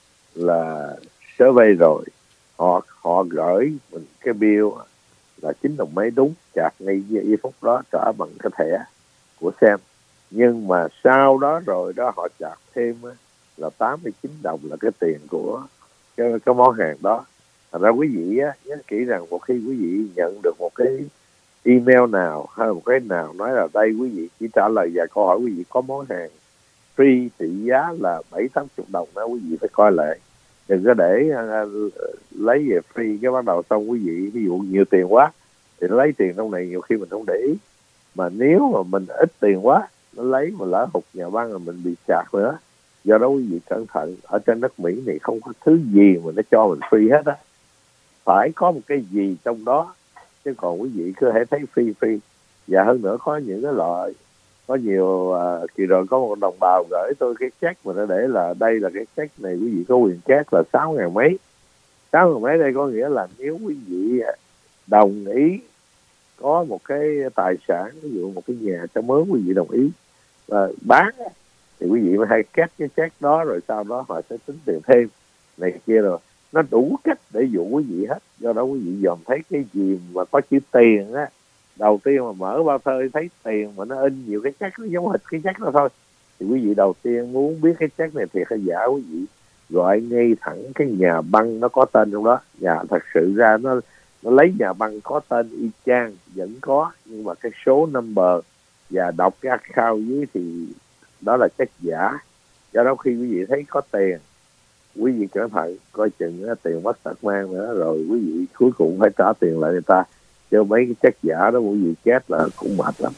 là survey rồi họ họ gửi mình cái bill là chín đồng mấy đúng, chặt ngay giây phút đó trả bằng cái thẻ của Sam. Nhưng mà sau đó rồi đó họ chặt thêm là tám mươi chín đồng là cái tiền của cái, cái món hàng đó. Thành ra quý vị á, nhớ kỹ rằng một khi quý vị nhận được một cái email nào hay một cái nào nói là đây quý vị chỉ trả lời vài câu hỏi, quý vị có món hàng free trị giá là bảy tám chục đồng đó, quý vị phải coi lại, đừng có để uh, lấy về free cái bắt đầu xong quý vị ví dụ nhiều tiền quá thì lấy tiền trong này nhiều khi mình không để ý, mà nếu mà mình ít tiền quá nó lấy mà lỡ hụt nhà băng là mình bị chạc nữa. Do đó quý vị cẩn thận, ở trên đất Mỹ này không có thứ gì mà nó cho mình free hết á, phải có một cái gì trong đó, chứ còn quý vị cứ thể thấy free free. Và hơn nữa có những cái loại, có nhiều uh, kỳ rồi có một đồng bào gửi tôi cái check mà nó để là đây là cái check này quý vị có quyền check là sáu ngàn mấy. Sáu ngàn mấy đây có nghĩa là nếu quý vị đồng ý có một cái tài sản, ví dụ một cái nhà cho mướn, quý vị đồng ý uh, bán thì quý vị mới hay kết cái check đó, rồi sau đó họ sẽ tính tiền thêm này kia, rồi nó đủ cách để dụ quý vị hết. Do đó quý vị dòm thấy cái gì mà có chữ tiền á, đầu tiên mà mở bao thơ thấy tiền mà nó in nhiều cái check nó giống hệt cái check đó thôi, thì quý vị đầu tiên muốn biết cái check này thiệt hay giả, quý vị gọi ngay thẳng cái nhà băng nó có tên trong đó. Nhà thật sự ra nó nó lấy nhà băng có tên y chang vẫn có, nhưng mà cái số number và đọc cái account dưới thì đó là check giả. Do đó khi quý vị thấy có tiền, quý vị cẩn thận, coi chừng uh, tiền mất tật mang nữa, rồi quý vị cuối cùng phải trả tiền lại người ta, chứ mấy cái check giả đó quý vị chết là cũng mệt lắm.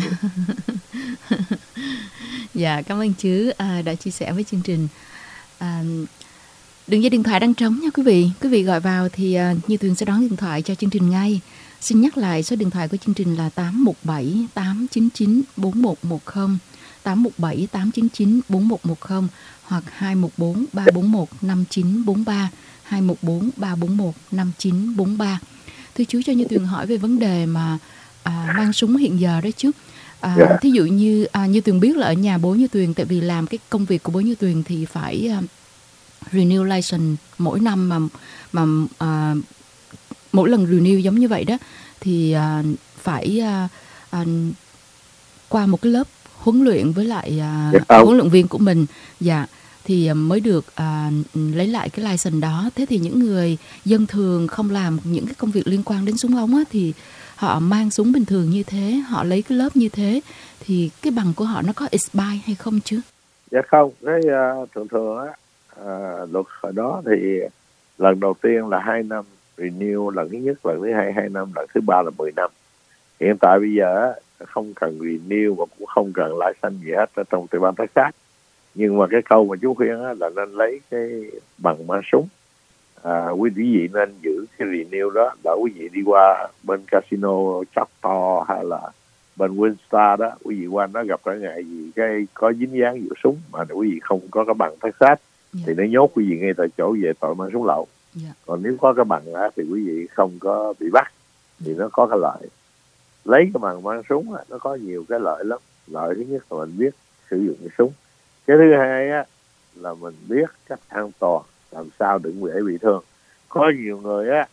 Dạ, cảm ơn chứ à, đã chia sẻ với chương trình. À, đường dây điện thoại đang trống nha quý vị. Quý vị gọi vào thì à, Như Tuyền sẽ đón điện thoại cho chương trình ngay. Xin nhắc lại số điện thoại của chương trình là tám một bảy tám chín chín bốn một một không, tám một bảy tám chín chín bốn một một không hoặc hai một bốn ba bốn một năm chín bốn ba, hai một bốn ba bốn một năm chín bốn ba. Thưa chú, cho Như Tuyền hỏi về vấn đề mà à, mang súng hiện giờ đó chứ. À, yeah. Thí dụ như à, Như Tuyền biết là ở nhà bố Như Tuyền, tại vì làm cái công việc của bố Như Tuyền thì phải uh, renew license mỗi năm, mà mà uh, mỗi lần renew giống như vậy đó thì uh, phải uh, uh, qua một cái lớp huấn luyện với lại à, dạ huấn luyện viên của mình, dạ, thì mới được à, lấy lại cái license đó. Thế thì những người dân thường không làm những cái công việc liên quan đến súng ống á, thì họ mang súng bình thường như thế, họ lấy cái lớp như thế, thì cái bằng của họ nó có expire hay không chứ? Dạ không, cái uh, thường thường á, uh, luật hồi đó thì lần đầu tiên là hai năm renew, lần thứ nhất, lần thứ hai hai năm, lần thứ ba là mười năm. Hiện tại bây giờ á, không cần renew và cũng không cần license gì hết ở trong tiểu bang Texas. Nhưng mà cái câu mà chú khuyên á, là nên lấy cái bằng mang súng. À, quý vị nên giữ cái renew đó, là quý vị đi qua bên casino Choctaw hay là bên Winstar đó, quý vị qua nó gặp trở ngại gì cái có dính dáng vụ súng mà quý vị không có cái bằng Texas, yeah, thì nó nhốt quý vị ngay tại chỗ về tội mang súng lậu. Yeah. Còn nếu có cái bằng đó thì quý vị không có bị bắt, thì nó có cái lợi. Lấy cái bằng mang súng á, nó có nhiều cái lợi lắm. Lợi thứ nhất là mình biết sử dụng cái súng. Cái thứ hai á là mình biết cách an toàn, làm sao đừng dễ bị thương. Có nhiều người á,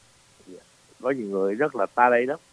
có nhiều người rất là ta đây lắm,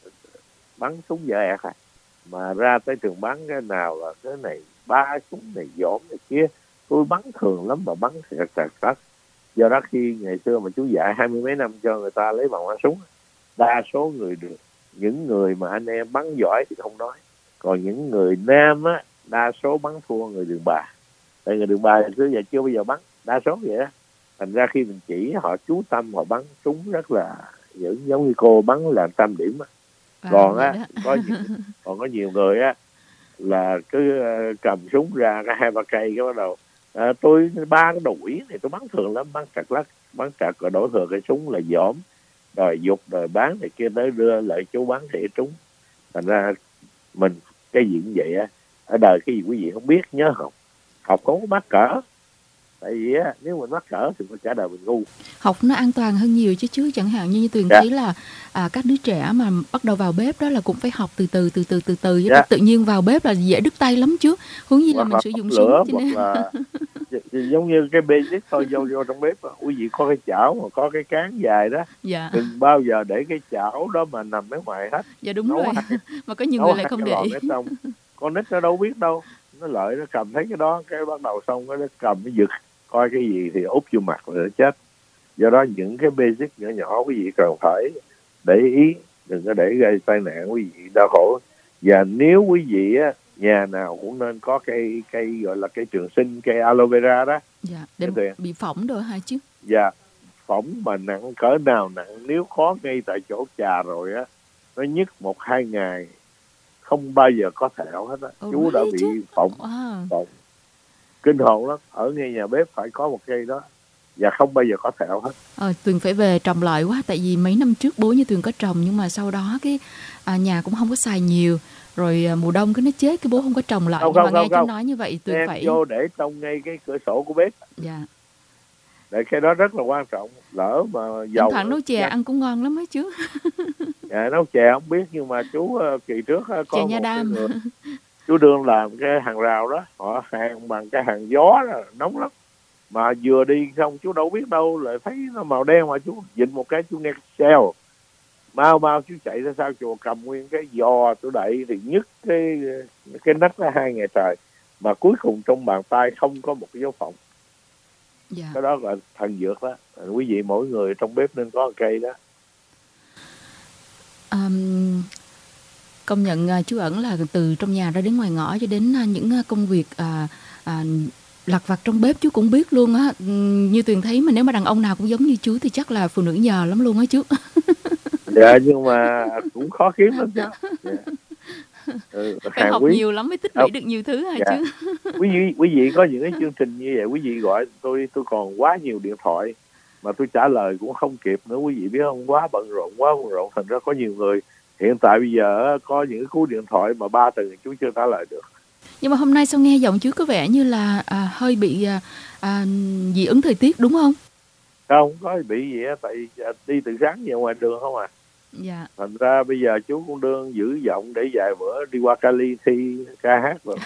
bắn súng dở ẹt à, mà ra tới trường bắn cái nào là cái này ba súng này dỗm này kia, tôi bắn thường lắm mà bắn sạc sạc sạc. Do đó khi ngày xưa mà chú dạy hai mươi mấy năm cho người ta lấy bằng bắn súng, đa số người được, những người mà anh em bắn giỏi thì không nói, còn những người nam á, đa số bắn thua người đường bà. Tại người đường bà cứ giờ chưa bao giờ bắn, đa số vậy đó. Thành ra khi mình chỉ họ chú tâm, họ bắn súng rất là giống, giống như cô bắn là trăm điểm á. À, còn á có nhiều, còn có nhiều người á là cứ uh, cầm súng ra cái hai ba cây cái bắt đầu à, tôi ba cái đuổi này tôi bắn thường lắm, bắn chặt lắc, bắn chặt rồi đổ thừa cái súng là dỏm, rồi dục rồi bán này kia tới đưa lại chú bắn thì trúng. Thành ra mình cái gì cũng vậy á, ở đời cái gì quý vị không biết nhớ học, học không có mắc cỡ. Tại vì á, nếu mình mắc cỡ thì cả đời mình ngu. Học nó an toàn hơn nhiều chứ chứ chẳng hạn như, như Tuyền yeah. thấy là à, các đứa trẻ mà bắt đầu vào bếp đó là cũng phải học từ từ từ từ từ từ chứ yeah. tự nhiên vào bếp là dễ đứt tay lắm chứ. Huống gì là mình sử dụng súng cho nên là giống như cái basic thôi, vô vô trong bếp quý vị có cái chảo mà có cái cán dài đó, dạ. đừng bao giờ để cái chảo đó mà nằm ở ngoài hết. Dạ đúng nấu rồi hai, mà có nhiều người lại không để ý. Con nít nó đâu biết đâu, nó lợi nó cầm thấy cái đó cái bắt đầu xong nó cầm nó giật coi cái gì thì úp vô mặt rồi nó chết. Do đó những cái basic nhỏ nhỏ quý vị cần phải để ý, đừng có để gây tai nạn quý vị đau khổ. Và nếu quý vị á, nhà nào cũng nên có cây cây gọi là cây trường sinh, cây aloe vera đó. Dạ, để bị phỏng rồi hả chứ? Dạ, phỏng mà nặng cỡ nào nặng, nếu có ngay tại chỗ chà rồi á, nó nhức một hai ngày không bao giờ có thẹo hết á. Ồ, chú đã bị chứ? phỏng, Wow. phỏng kinh hồn lắm. Ở ngay nhà bếp phải có một cây đó và không bao giờ có thẹo hết. Ờ, Tuyền phải về trồng lại quá, tại vì mấy năm trước bố như Tuyền có trồng nhưng mà sau đó cái à, nhà cũng không có xài nhiều, rồi à, mùa đông cái nó chết, cái bố không có trồng lại. Không, nhưng không, mà không, nghe không. chú nói như vậy Tuyền em phải vô để trồng ngay cái cửa sổ của bếp. Dạ. Để cái đó rất là quan trọng. Lỡ mà dầu thoảng nấu chè ăn cũng ngon lắm ấy chứ. Dạ, nấu chè không biết nhưng mà chú uh, kỳ trước uh, có chè một nha đam. người, chú Đương làm cái hàng rào đó, họ hàng bằng cái hàng gió đó, nóng lắm. Mà vừa đi xong chú đâu biết đâu lại thấy nó màu đen, mà chú dịnh một cái chú nghe xèo, mau mau chú chạy ra sau chùa cầm nguyên cái giò tôi đậy thì nhức cái cái nách nó hai ngày trời, mà cuối cùng trong bàn tay không có một cái dấu phỏng. Dạ. Cái đó là thần dược đó. Quý vị mỗi người trong bếp nên có một cây đó. Um, công nhận uh, chú Ẩn là từ trong nhà ra đến ngoài ngõ cho đến uh, những uh, công việc uh, uh, lặt vặt trong bếp chú cũng biết luôn á. Um, như Tuyền thấy mà nếu mà đàn ông nào cũng giống như chú thì chắc là phụ nữ nhờ lắm luôn á chú. Dạ, nhưng mà cũng khó kiếm lắm chứ. Yeah. Ừ, phải học quý... nhiều lắm mới tích lũy được nhiều thứ hả dạ. chứ. quý vị quý vị có những cái chương trình như vậy, quý vị gọi tôi tôi còn quá nhiều điện thoại mà tôi trả lời cũng không kịp nữa, quý vị biết không, quá bận rộn quá bận rộn thành ra có nhiều người hiện tại bây giờ có những cái cú điện thoại mà ba từ chú chưa trả lời được. Nhưng mà hôm nay sao nghe giọng chú có vẻ như là à, hơi bị à, à, dị ứng thời tiết đúng không? Không có bị gì á, tại đi từ sáng về ngoài đường không à. Dạ. Thành ra bây giờ chú cũng đương giữ giọng để vài bữa đi qua Cali thi ca hát rồi.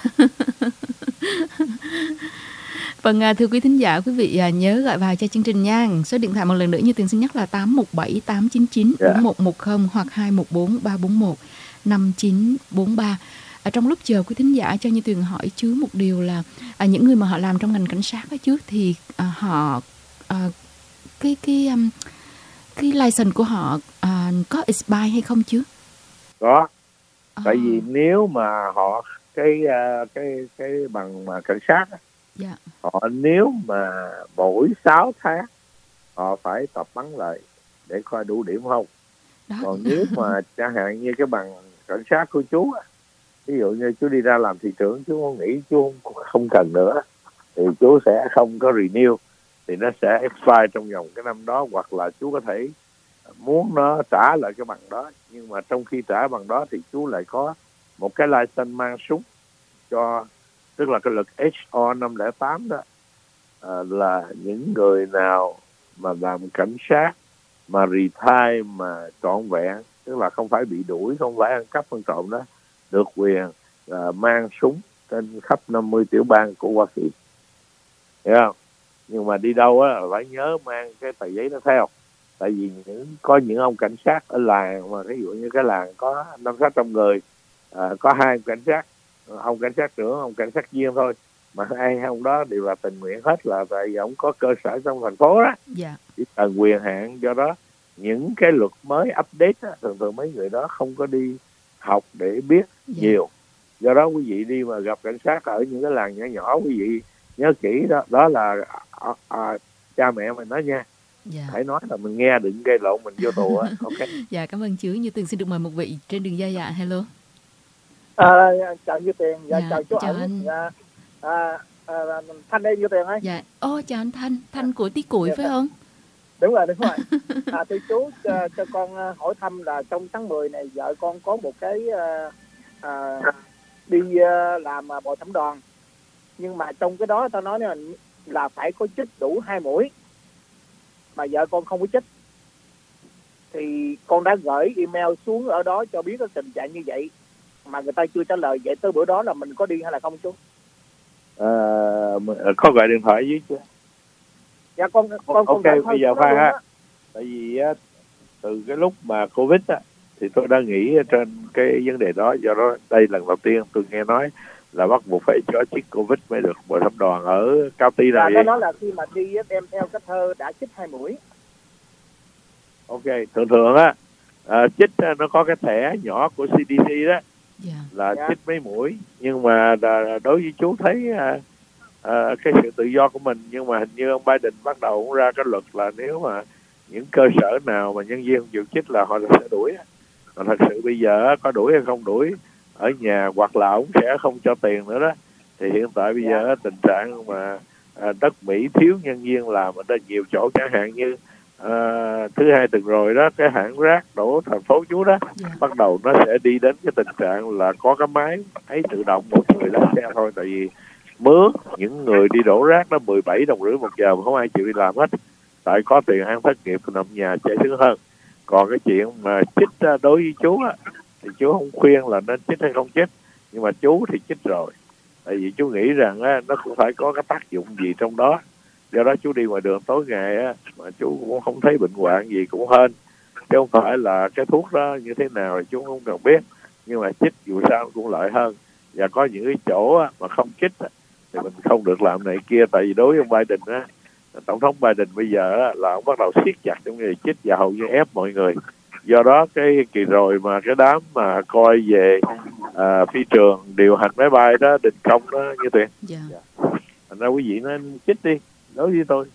Vâng, thưa quý thính giả, quý vị nhớ gọi vào cho chương trình nha. Số điện thoại một lần nữa như Tuyền xin nhắc là tám một bảy tám chín chín bốn một một không hoặc hai một bốn ba bốn một năm chín bốn ba. À, trong lúc chờ quý thính giả cho Như Tuyền hỏi chứ một điều là à, những người mà họ làm trong ngành cảnh sát đó chứ thì à, họ à, cái cái um, cái license của họ à, có expire hay không chứ? Có. À. Tại vì nếu mà họ cái cái cái bằng mà cảnh sát á, dạ. họ nếu mà mỗi sáu tháng họ phải tập bắn lại để coi đủ điểm không. Đó. Còn nếu mà chẳng hạn như cái bằng cảnh sát của chú á, ví dụ như chú đi ra làm thị trưởng, chú không nghĩ chú không cần nữa thì chú sẽ không có renew, thì nó sẽ expire trong vòng cái năm đó, hoặc là chú có thể muốn nó trả lại cái bằng đó, nhưng mà trong khi trả bằng đó thì chú lại có một cái license mang súng cho, tức là cái luật H R năm không không tám đó, à, là những người nào mà làm cảnh sát mà retire mà trọn vẹn, tức là không phải bị đuổi, không phải ăn cắp ăn trộm đó, được quyền uh, mang súng trên khắp năm mươi tiểu bang của Hoa Kỳ, hiểu không? Nhưng mà đi đâu á phải nhớ mang cái tờ giấy nó theo, tại vì những có những ông cảnh sát ở làng mà ví dụ như cái làng có năm sáu trăm người, à, có hai ông cảnh sát, ông cảnh sát trưởng, ông cảnh sát viên thôi, mà hai ông đó đều là tình nguyện hết, là tại vì ông có cơ sở trong thành phố đó, yeah. chỉ cần quyền hạn. Do đó những cái luật mới update á, thường thường mấy người đó không có đi học để biết yeah. nhiều. Do đó quý vị đi mà gặp cảnh sát ở những cái làng nhỏ nhỏ, quý vị nhớ kỹ đó, đó là à, à, cha mẹ mình nói nha. Dạ. Hãy nói là mình nghe, đừng gây lộn mình vô tù á. Ok. Dạ, cảm ơn chú. Như Tuyền xin được mời một vị trên đường dây. Dạ, hello. À, chào Như Tuyền. Dạ, dạ, chào chú chào ẩn. anh. Dạ, à, à, Thanh đây Như Tuyền ấy. Dạ. Ô, chào anh Thanh. Thanh của Tí Củi dạ, phải không? Đúng rồi, đúng rồi. À, thưa chú, cho, cho con hỏi thăm là trong tháng mười này vợ con có một cái uh, uh, đi uh, làm uh, bồi thẩm đoàn, nhưng mà trong cái đó tao nói là, là phải có chích đủ hai mũi, mà vợ con không có chích, thì con đã gửi email xuống ở đó cho biết cái tình trạng như vậy, mà người ta chưa trả lời. Vậy tới bữa đó là mình có đi hay là không chú? À, có gọi điện thoại với chưa? Dạ con con ok, con bây giờ khoan á, tại vì á, từ cái lúc mà Covid á thì tôi đã nghĩ trên cái vấn đề đó. Do đó đây lần đầu tiên tôi nghe nói là bắt buộc phải cho chích Covid mới được bồi thẩm đoàn ở cao ty nào. Dạ, nó nói là khi mà đi đem theo cái thơ đã chích hai mũi. Ok, thường thường á à, chích nó có cái thẻ nhỏ của C D C đó, yeah. là yeah. chích mấy mũi, nhưng mà đối với chú thấy à, à, cái sự tự do của mình, nhưng mà hình như ông Biden bắt đầu cũng ra cái luật là nếu mà những cơ sở nào mà nhân viên không chịu chích là họ sẽ đuổi. Còn thật sự bây giờ có đuổi hay không đuổi ở nhà, hoặc là ông sẽ không cho tiền nữa đó. Thì hiện tại bây giờ tình trạng mà à, đất Mỹ thiếu nhân viên làm ở đây nhiều chỗ, chẳng hạn như à, thứ hai tuần rồi đó, cái hãng rác đổ thành phố chú đó, yeah. bắt đầu nó sẽ đi đến cái tình trạng là có cái máy ấy tự động, một người lái xe thôi. Tại vì mướn những người đi đổ rác đó mười bảy đồng rưỡi một giờ mà không ai chịu đi làm hết, tại có tiền ăn thất nghiệp nằm nhà chạy sướng hơn. Còn cái chuyện mà chích đối với chú á, thì chú không khuyên là nên chích hay không chích, nhưng mà chú thì chích rồi, tại vì chú nghĩ rằng á, nó cũng phải có cái tác dụng gì trong đó. Do đó chú đi ngoài đường tối ngày á, mà chú cũng không thấy bệnh hoạn gì cũng hên, chứ không phải là cái thuốc đó như thế nào thì chú không cần biết, nhưng mà chích dù sao cũng lợi hơn. Và có những cái chỗ á, mà không chích á, thì mình không được làm này kia. Tại vì đối với ông Biden á, tổng thống Biden bây giờ á, là ông bắt đầu siết chặt trong nghề chích và hầu như ép mọi người. Do đó cái kỳ rồi mà cái đám mà coi về à, phi trường điều hành máy bay đó, định công đó như Tuyền, yeah. yeah. thành ra quý vị nên chích đi, đối với tôi.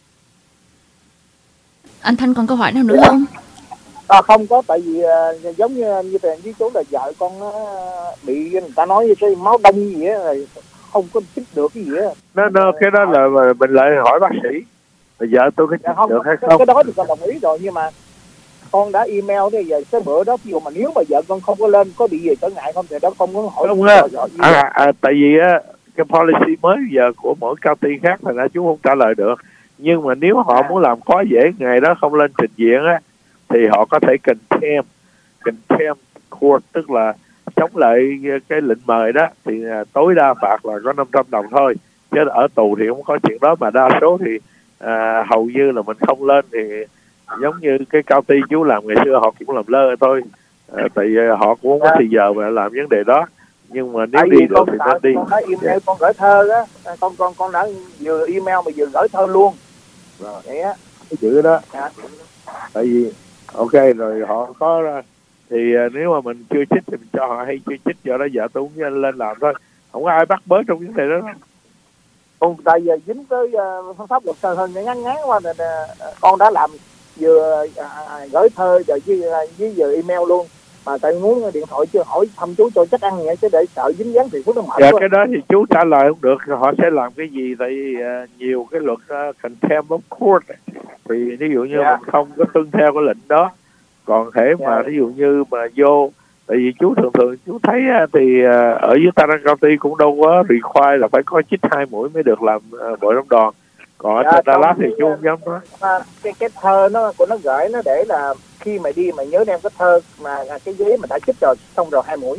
Anh Thanh còn câu hỏi nào nữa không? À, không có, tại vì uh, giống như như Tuyền với chú là vợ con uh, bị người ta nói cái máu đông gì á, rồi không có chích được cái gì á. Nó, nó cái đó là mình lại hỏi bác sĩ. Bây giờ tôi có chích dạ, được hay cái, không? Cái đó thì con đồng ý rồi, nhưng mà con đã email thì giờ cái bữa đó ví dụ mà nếu mà vợ con không có lên có bị gì trở ngại không thì đó con có hỏi không á. À, à, tại vì á cái policy mới giờ của mỗi county khác thành ra chú không trả lời được. Nhưng mà nếu họ à. muốn làm khó dễ ngày đó không lên trình diện á, thì họ có thể contempt contempt court, tức là chống lại cái lệnh mời đó, thì tối đa phạt là có năm trăm đồng thôi, chứ ở tù thì không có chuyện đó. Mà đa số thì à, hầu như là mình không lên, thì giống như cái cao ty chú làm ngày xưa họ cũng làm lơ thôi, à, tại họ cũng không có thì giờ mà làm vấn đề đó. Nhưng mà nếu đi được thì nên đi. Con đã email, yeah. con gửi thơ á, con con con đã vừa email mà vừa gửi thơ luôn. Rồi vậy á. Cái chữ đó. Yeah. Tại vì ok rồi họ có thì nếu mà mình chưa chích thì mình cho họ hay chưa chích, do đó vợ tôi cũng lên làm thôi, không có ai bắt bớ trong vấn đề đó. Còn tại giờ dính tới uh, phương pháp luật hơn hơn ngắn ngắn qua nên uh, con đã làm vừa uh, gửi thơ rồi với với giờ email luôn, mà tại muốn điện thoại chưa hỏi thăm chú cho chắc ăn vậy chứ để sợ dính dáng thì phút nó mệt. Dạ quá. Cái đó thì chú trả lời không được, họ sẽ làm cái gì tại vì uh, nhiều cái luật uh, contempt of court thì ví dụ như dạ. mình không có tuân theo cái lệnh đó, còn thể dạ. mà ví dụ như mà vô, tại vì chú thường thường chú thấy thì ở dưới Taranaki County cũng đâu có require là phải có chích hai mũi mới được làm bộ đồng đoàn, còn ở dạ, Dallas thì chú không dám nói. Cái cái thơ nó của nó gửi nó để là khi mà đi mà nhớ đem cái thơ mà cái giấy mà đã chích rồi xong rồi hai mũi.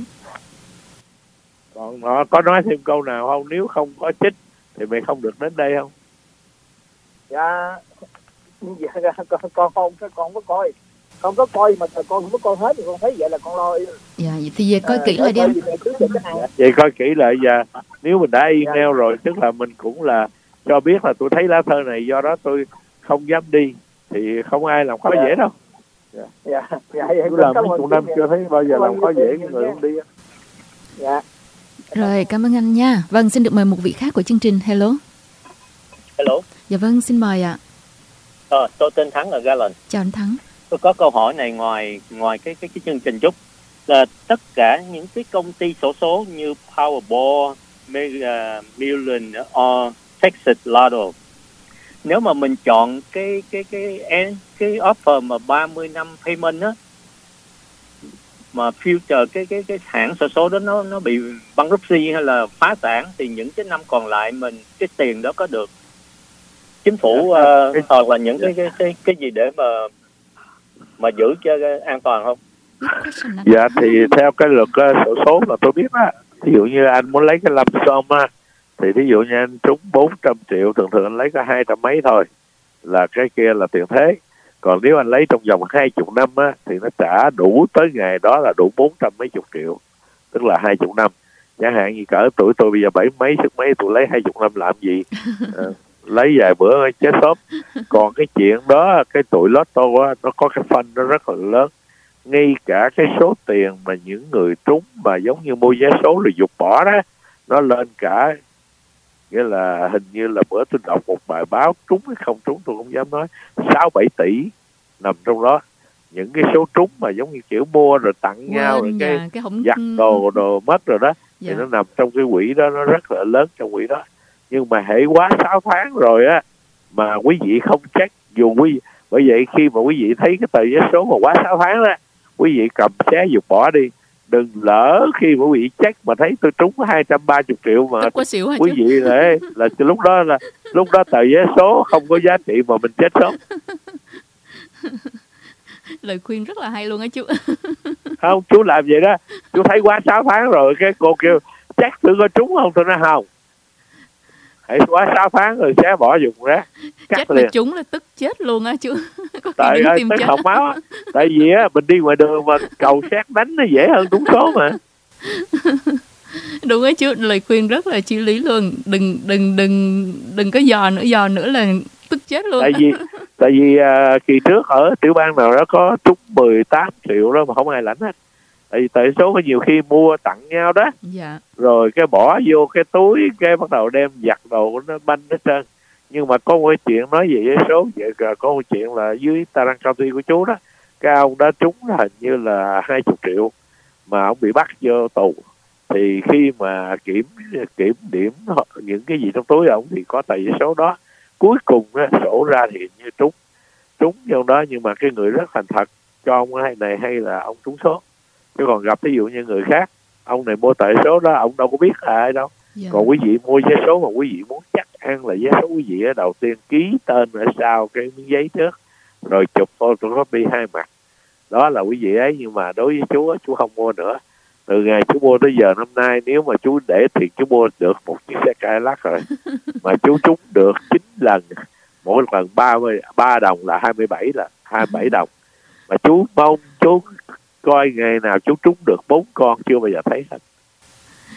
Còn nó có nói thêm câu nào không, nếu không có chích thì mày không được đến đây không? Dạ, dạ con con không con không có coi. Con có coi mà con không có coi hết thì con thấy vậy là con lo. Dạ, vậy thì về coi à, kỹ lại đi. Vậy coi kỹ lại giờ nếu mình đã email dạ. rồi tức là mình cũng là cho biết là tôi thấy lá thơ này do đó tôi không dám đi thì không ai làm khó dạ. dễ đâu. Dạ. Dạ. Dạ. Tôi làm mấy chục năm chưa thấy bao giờ làm khó dễ người không đi. Dạ. Rồi, cảm ơn anh nha. Vâng, xin được mời một vị khác của chương trình. Hello. Hello. Dạ vâng, xin mời ạ. Ờ, tôi tên Thắng ở Garland. Chào anh Thắng. Tôi có câu hỏi này ngoài ngoài cái cái cái chương trình chút là tất cả những cái công ty xổ số như Powerball, Mega Million, or Texas Lotto, nếu mà mình chọn cái cái cái cái, cái offer mà ba mươi năm payment á, mà future cái cái cái hãng xổ số đó nó nó bị bankruptcy hay là phá sản thì những cái năm còn lại mình cái tiền đó có được chính phủ uh, hoặc là những cái cái cái cái gì để mà mà giữ cho an toàn không? Dạ thì theo cái luật uh, sổ số là tôi biết á, ví dụ như anh muốn lấy cái lump sum á thì ví dụ như anh trúng bốn trăm triệu, thường thường anh lấy có hai trăm mấy thôi là cái kia là tiền thế, còn nếu anh lấy trong vòng hai chục năm á thì nó trả đủ tới ngày đó là đủ bốn trăm mấy chục triệu, tức là hai chục năm. Chẳng hạn như cỡ tuổi tôi bây giờ bảy mấy sức mấy tôi lấy hai chục năm làm gì? À, lấy vài bữa chết sớm. Còn cái chuyện đó cái tụi lotto á nó có cái phân nó rất là lớn, ngay cả cái số tiền mà những người trúng mà giống như mua vé số rồi dục bỏ đó nó lên cả, nghĩa là hình như là bữa tôi đọc một bài báo trúng hay không trúng tôi không dám nói, sáu bảy tỷ nằm trong đó. Những cái số trúng mà giống như kiểu mua rồi tặng wow, nhau rồi cái, cái hổng... giặt đồ đồ mất rồi đó dạ. Thì nó nằm trong cái quỹ đó, nó rất là lớn trong quỹ đó. Nhưng mà hễ quá sáu tháng rồi á mà quý vị không check, dù quý bởi vậy khi mà quý vị thấy cái tờ vé số mà quá sáu tháng đó, quý vị cầm xé dục bỏ đi, đừng lỡ khi mà quý vị check mà thấy tôi trúng hai trăm ba mươi triệu mà quý vị là, là lúc đó là lúc đó tờ vé số không có giá trị mà mình chết sớm. Lời khuyên rất là hay luôn á chú. Không, chú làm vậy đó, chú thấy quá sáu tháng rồi cái cô kêu check thử có trúng không, tôi nói không, hãy quá sáu tháng rồi xé bỏ dùng ra chết là trúng là tức chết luôn á chú. Tại ơi tức học máu á. Tại vì á mình đi ngoài đường mà cầu xét đánh nó dễ hơn trúng số mà. Đúng á chú, lời khuyên rất là chí lý luôn. Đừng đừng đừng đừng có dò nữa, dò nữa là tức chết luôn. Tại vì tại vì uh, kỳ trước ở tiểu bang nào đó có trúng mười tám triệu đó mà không ai lãnh hết. Tại vì tờ số có nhiều khi mua tặng nhau đó dạ. Rồi cái bỏ vô cái túi cái bắt đầu đem giặt đồ nó banh hết trơn. Nhưng mà có một cái chuyện nói về với số vậy, có một chuyện là dưới Taranaki County của chú đó, cái ông đã trúng hình như là hai mươi triệu mà ông bị bắt vô tù. Thì khi mà kiểm kiểm điểm những cái gì trong túi ông thì có tờ giấy số đó, cuối cùng á, sổ ra thì như trúng trúng trong đó, nhưng mà cái người rất thành thật cho ông này hay là ông trúng số. Chứ còn gặp ví dụ như người khác, ông này mua tờ số đó ông đâu có biết là ai đâu. Yeah. Còn quý vị mua vé số mà quý vị muốn chắc ăn là vé số quý vị ở đầu tiên ký tên ở sau cái miếng giấy trước, rồi chụp photocopy hai mặt, đó là quý vị ấy. Nhưng mà đối với chú chú không mua nữa. Từ ngày chú mua tới giờ năm nay, nếu mà chú để thì chú mua được một chiếc xe Cadillac rồi. Mà chú trúng được chín lần, mỗi lần ba mươi ba đồng là hai mươi bảy là hai mươi bảy đồng. Mà chú mong chú coi ngày nào chú trúng được bốn con, chưa bao giờ thấy hết.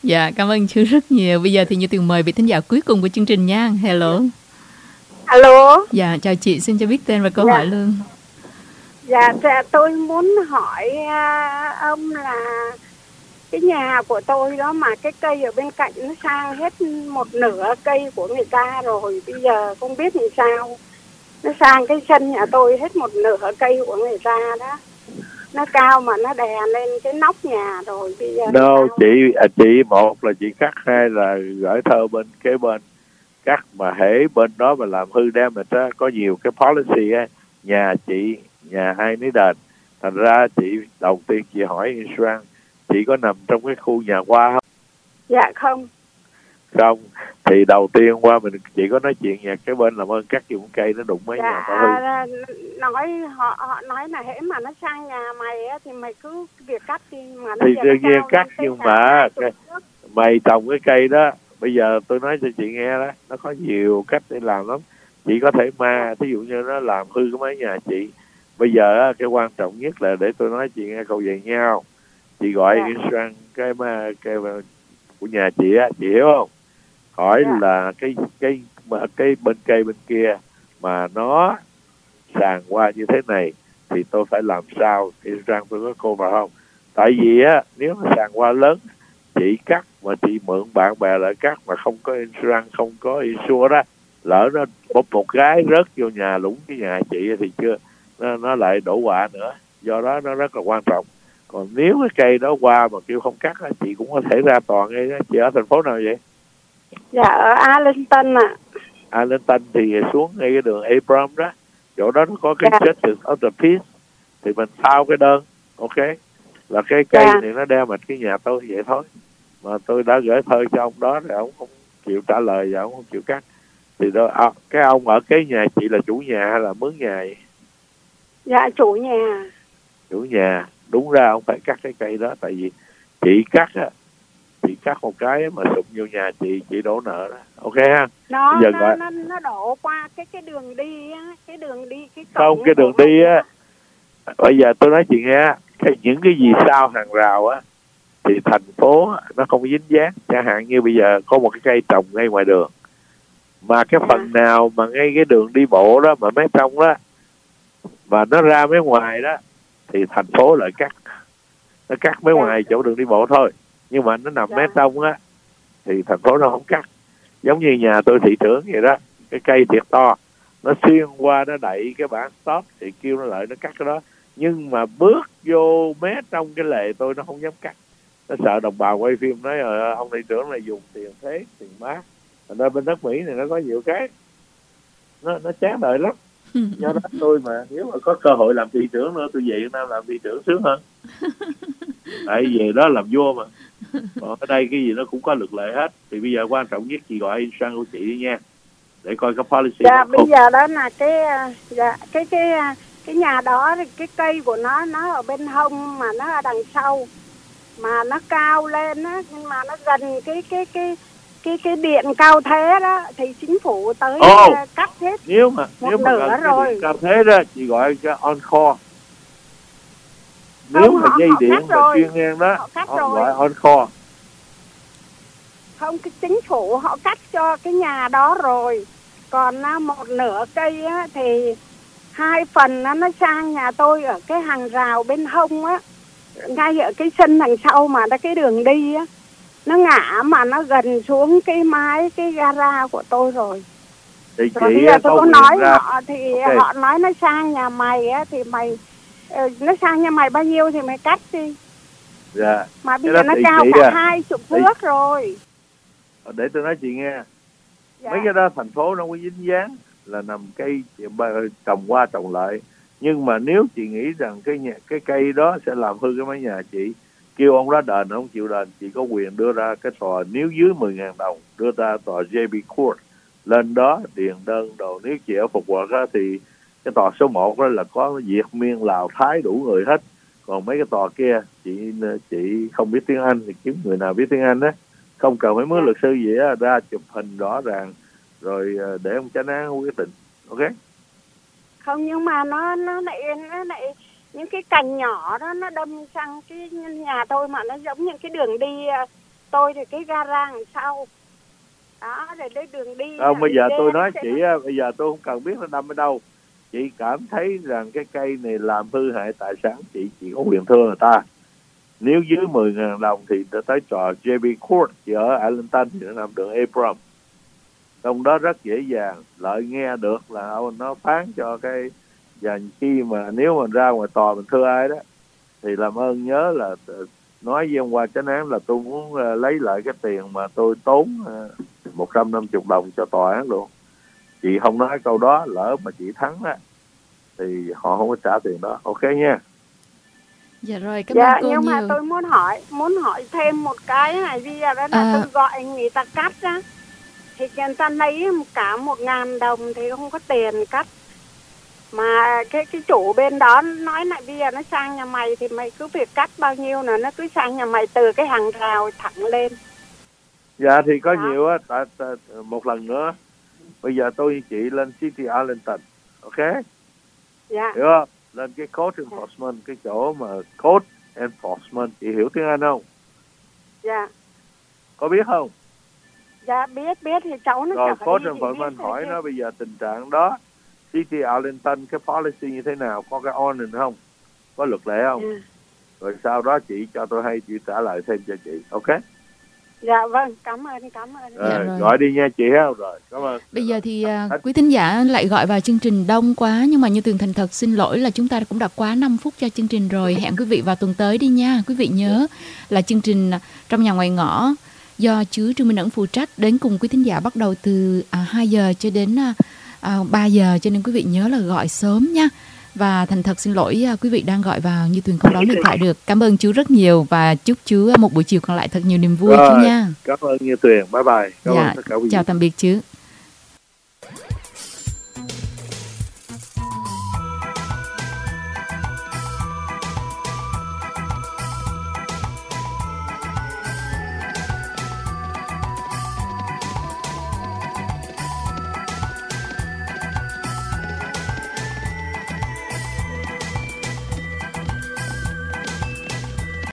Dạ, cảm ơn chú rất nhiều. Bây giờ thì Như Tuyền mời vị thính giả cuối cùng của chương trình nha. Hello. Alo. Dạ, chào chị, xin cho biết tên và câu dạ. hỏi luôn. Dạ, tôi muốn hỏi uh, ông là cái nhà của tôi đó mà cái cây ở bên cạnh nó sang hết một nửa cây của người ta rồi, bây giờ không biết làm sao. Nó sang cái sân nhà tôi hết một nửa cây của người ta đó. Nó cao mà nó đè lên cái nóc nhà rồi, bây giờ đâu chị à, chị một là chị cắt, hai là gửi thơ bên kế bên cắt, mà hễ bên đó mà làm hư damage á, có nhiều cái policy á, nhà chị nhà ai nấy đền. Thành ra chị đầu tiên chị hỏi insurance, chị có nằm trong cái khu nhà hoa không? Dạ không. Không thì đầu tiên qua mình chỉ có nói chuyện nhà cái bên làm ơn cắt dùng cây nó đụng mấy dạ, nhà tao hư. À, nói họ họ nói là hễ mà nó sang nhà mày á thì mày cứ việc cắt đi, mà nó thì đương nhiên cắt, nhưng mà cái, mày trồng cái cây đó, bây giờ tôi nói cho chị nghe đó, nó có nhiều cách để làm lắm. Chị có thể ma, thí dụ như nó làm hư cái mái nhà chị. Bây giờ cái quan trọng nhất là để tôi nói chị nghe câu về nhau. Chị gọi yeah. insurance cái ma cái của nhà chị á, chị hiểu không? Hỏi yeah. là cái cái mà cái bên cây bên kia mà nó sàn qua như thế này thì tôi phải làm sao, insurance tôi có cover không? Tại vì á, nếu nó sàn qua lớn, chị cắt mà chị mượn bạn bè lại cắt mà không có insurance, không có insure đó, lỡ nó bóp một cái rớt vô nhà lũng cái nhà chị thì chưa, nó, nó lại đổ họa nữa. Do đó nó rất là quan trọng. Còn nếu cái cây đó qua mà kêu không cắt, chị cũng có thể ra tòa ngay đó. Chị ở thành phố nào vậy? Dạ ở Arlington ạ. À. Arlington thì xuống ngay cái đường Abrams đó, chỗ đó nó có cái yeah. Justice of the Peace, thì mình thao cái đơn, ok, là cái cây yeah. này nó đeo mặt cái nhà tôi vậy thôi. Mà tôi đã gửi thơ cho ông đó thì ông không chịu trả lời và ông không chịu cắt. Thì đó, à, cái ông ở cái nhà chị là chủ nhà hay là mướn nhà vậy? Dạ chủ nhà. Chủ nhà, đúng ra ông phải cắt cái cây đó, tại vì chị cắt á, chị cắt một cái mà sụp vô nhà chị, chị đổ nợ đó, ok ha? Nó giờ nó, gọi... nó nó đổ qua cái cái đường đi á, cái đường đi cái không cái đường đi á. Bây giờ tôi nói chị nghe, cái những cái gì sau hàng rào á thì thành phố nó không dính dáng. Chẳng hạn như bây giờ có một cái cây trồng ngay ngoài đường, mà cái phần à. nào mà ngay cái đường đi bộ đó mà mấy trong đó mà nó ra mấy ngoài đó thì thành phố lại cắt, nó cắt mấy ngoài chỗ đường đi bộ thôi. Nhưng mà nó nằm dạ. mé trong á thì thành phố nó không cắt. Giống như nhà tôi thị trưởng vậy đó, cái cây thiệt to, nó xuyên qua nó đẩy cái bảng stop thì kêu nó lại nó cắt cái đó. Nhưng mà bước vô mé trong cái lề tôi nó không dám cắt, nó sợ đồng bào quay phim nói ờ, ông thị trưởng này dùng tiền thế tiền mát. Thành ra bên đất Mỹ này nó có nhiều cái nó nó chán đời lắm. Do đó tôi mà nếu mà có cơ hội làm thị trưởng nữa, tôi về Việt Nam làm thị trưởng sướng hơn. Tại vì đó làm vua mà. Còn ở đây cái gì nó cũng có luật lệ hết. Thì bây giờ quan trọng nhất chị gọi insurance của chị đi nha, để coi cái policy. Dạ bây giờ đó là cái dạ, cái cái cái nhà đó, cái cây của nó nó ở bên hông mà nó ở đằng sau, mà nó cao lên á, nhưng mà nó gần cái cái cái cái cái điện cao thế đó thì chính phủ tới oh, cắt hết. Nếu mà nếu mà gần rồi. Cái điện cao thế đó chị gọi cái on call. Nếu không, mà họ, dây họ điện mà chuyên ngang đó họ, họ gọi on call. Không, cái chính phủ họ cắt cho cái nhà đó rồi. Còn một nửa cây á, thì hai phần nó sang nhà tôi ở cái hàng rào bên hông á, ngay ở cái sân đằng sau mà nó cái đường đi á, nó ngã mà nó gần xuống cái mái cái gara của tôi rồi. Thì rồi bây giờ tôi có nói ra. họ thì okay. họ nói nó sang nhà mày á thì mày nó sang nhà mày bao nhiêu thì mày cắt đi. Dạ. Mà bây giờ nó cao cả hai chục thước rồi. Để tôi nói chị nghe. Dạ. Mấy cái đó thành phố nó có dính dáng là nằm cây trồng qua trồng lại. Nhưng mà nếu chị nghĩ rằng cái nhà, cái cây đó sẽ làm hư cái mái nhà chị, kêu ông đó đền, không chịu đền, chị có quyền đưa ra cái tòa, nếu dưới mười nghìn đồng đưa ra tòa J B Court, lên đó điền đơn đồ. Nếu chị ở Phục Hòa đó thì cái tòa số một đó là có Việt, Miên, Lào, Thái đủ người hết. Còn mấy cái tòa kia chị chị không biết tiếng Anh thì kiếm người nào biết tiếng Anh đó, không cần phải mướn luật sư gì đó, ra chụp hình rõ ràng rồi để ông chánh án quyết định. Ok? Không, nhưng mà nó nó lại nó lại những cái cành nhỏ đó nó đâm sang cái nhà tôi mà nó giống như cái đường đi tôi thì cái gara đằng sau đó, để lấy đường đi. Không, bây giờ tôi nói sẽ... chị á, bây giờ tôi không cần biết nó nằm ở đâu. Chị cảm thấy rằng cái cây này làm hư hại tài sản chị, chị có quyền thưa người ta. Nếu dưới mười ngàn đồng thì đã tới trò J B Court, chị ở Arlington thì nó nằm đường Abram. Trong đó rất dễ dàng, lợi nghe được là nó phán cho cái, và khi mà nếu mà ra ngoài tòa mình thưa ai đó thì làm ơn nhớ là nói với ông qua chánh án là tôi muốn lấy lại cái tiền mà tôi tốn một trăm năm mươi đồng cho tòa án luôn. Chị không nói câu đó, lỡ mà chị thắng á thì họ không có trả tiền đó. Ok nha. Dạ rồi, cảm dạ, ơn cô nhưng nhiều. mà tôi muốn hỏi muốn hỏi thêm một cái này, bây giờ đó là à... tôi gọi người ta cắt á, thì người ta lấy cả một ngàn đồng thì không có tiền cắt, mà cái cái chủ bên đó nói lại bây giờ nó sang nhà mày thì mày cứ việc cắt bao nhiêu là nó cứ sang nhà mày từ cái hàng rào thẳng lên. Dạ thì có đó. Nhiều á, tại, tại, một lần nữa bây giờ tôi với chị lên City Arlington, ok? Dạ. Hiểu không? Lên cái Code Enforcement, cái chỗ mà Code Enforcement, chị hiểu tiếng Anh không? Dạ. Có biết không? Dạ biết, biết thì cháu nó rồi Code Enforcement hỏi nó bây giờ tình trạng đó City Arlington cái policy như thế nào, có cái ordinance không, có luật lệ không? Ừ. Rồi sau đó chị cho tôi hay, chị trả lời thêm cho chị, ok? Dạ vâng, cảm ơn, cảm ơn. Rồi, dạ rồi. Gọi đi nha chị ha. Rồi, cảm ơn. Bây giờ thì uh, quý thính giả lại gọi vào chương trình đông quá, nhưng mà Như Tuyền thành thật xin lỗi là chúng ta cũng đã quá năm phút cho chương trình rồi. Hẹn quý vị vào tuần tới đi nha. Quý vị nhớ là chương trình Trong Nhà Ngoài Ngõ do chú Trương Minh Ẩn phụ trách, đến cùng quý thính giả bắt đầu từ à, hai giờ cho đến à, ba giờ, cho nên quý vị nhớ là gọi sớm nha. Và thành thật xin lỗi quý vị đang gọi vào Như Tuyền không đón điện thoại được. Cảm ơn chú rất nhiều và chúc chú một buổi chiều còn lại thật nhiều niềm vui rồi, chú nha. Cảm ơn Như Tuyền, bye bye. Cảm dạ, ơn tất cả quý vị. Chào tạm biệt chú.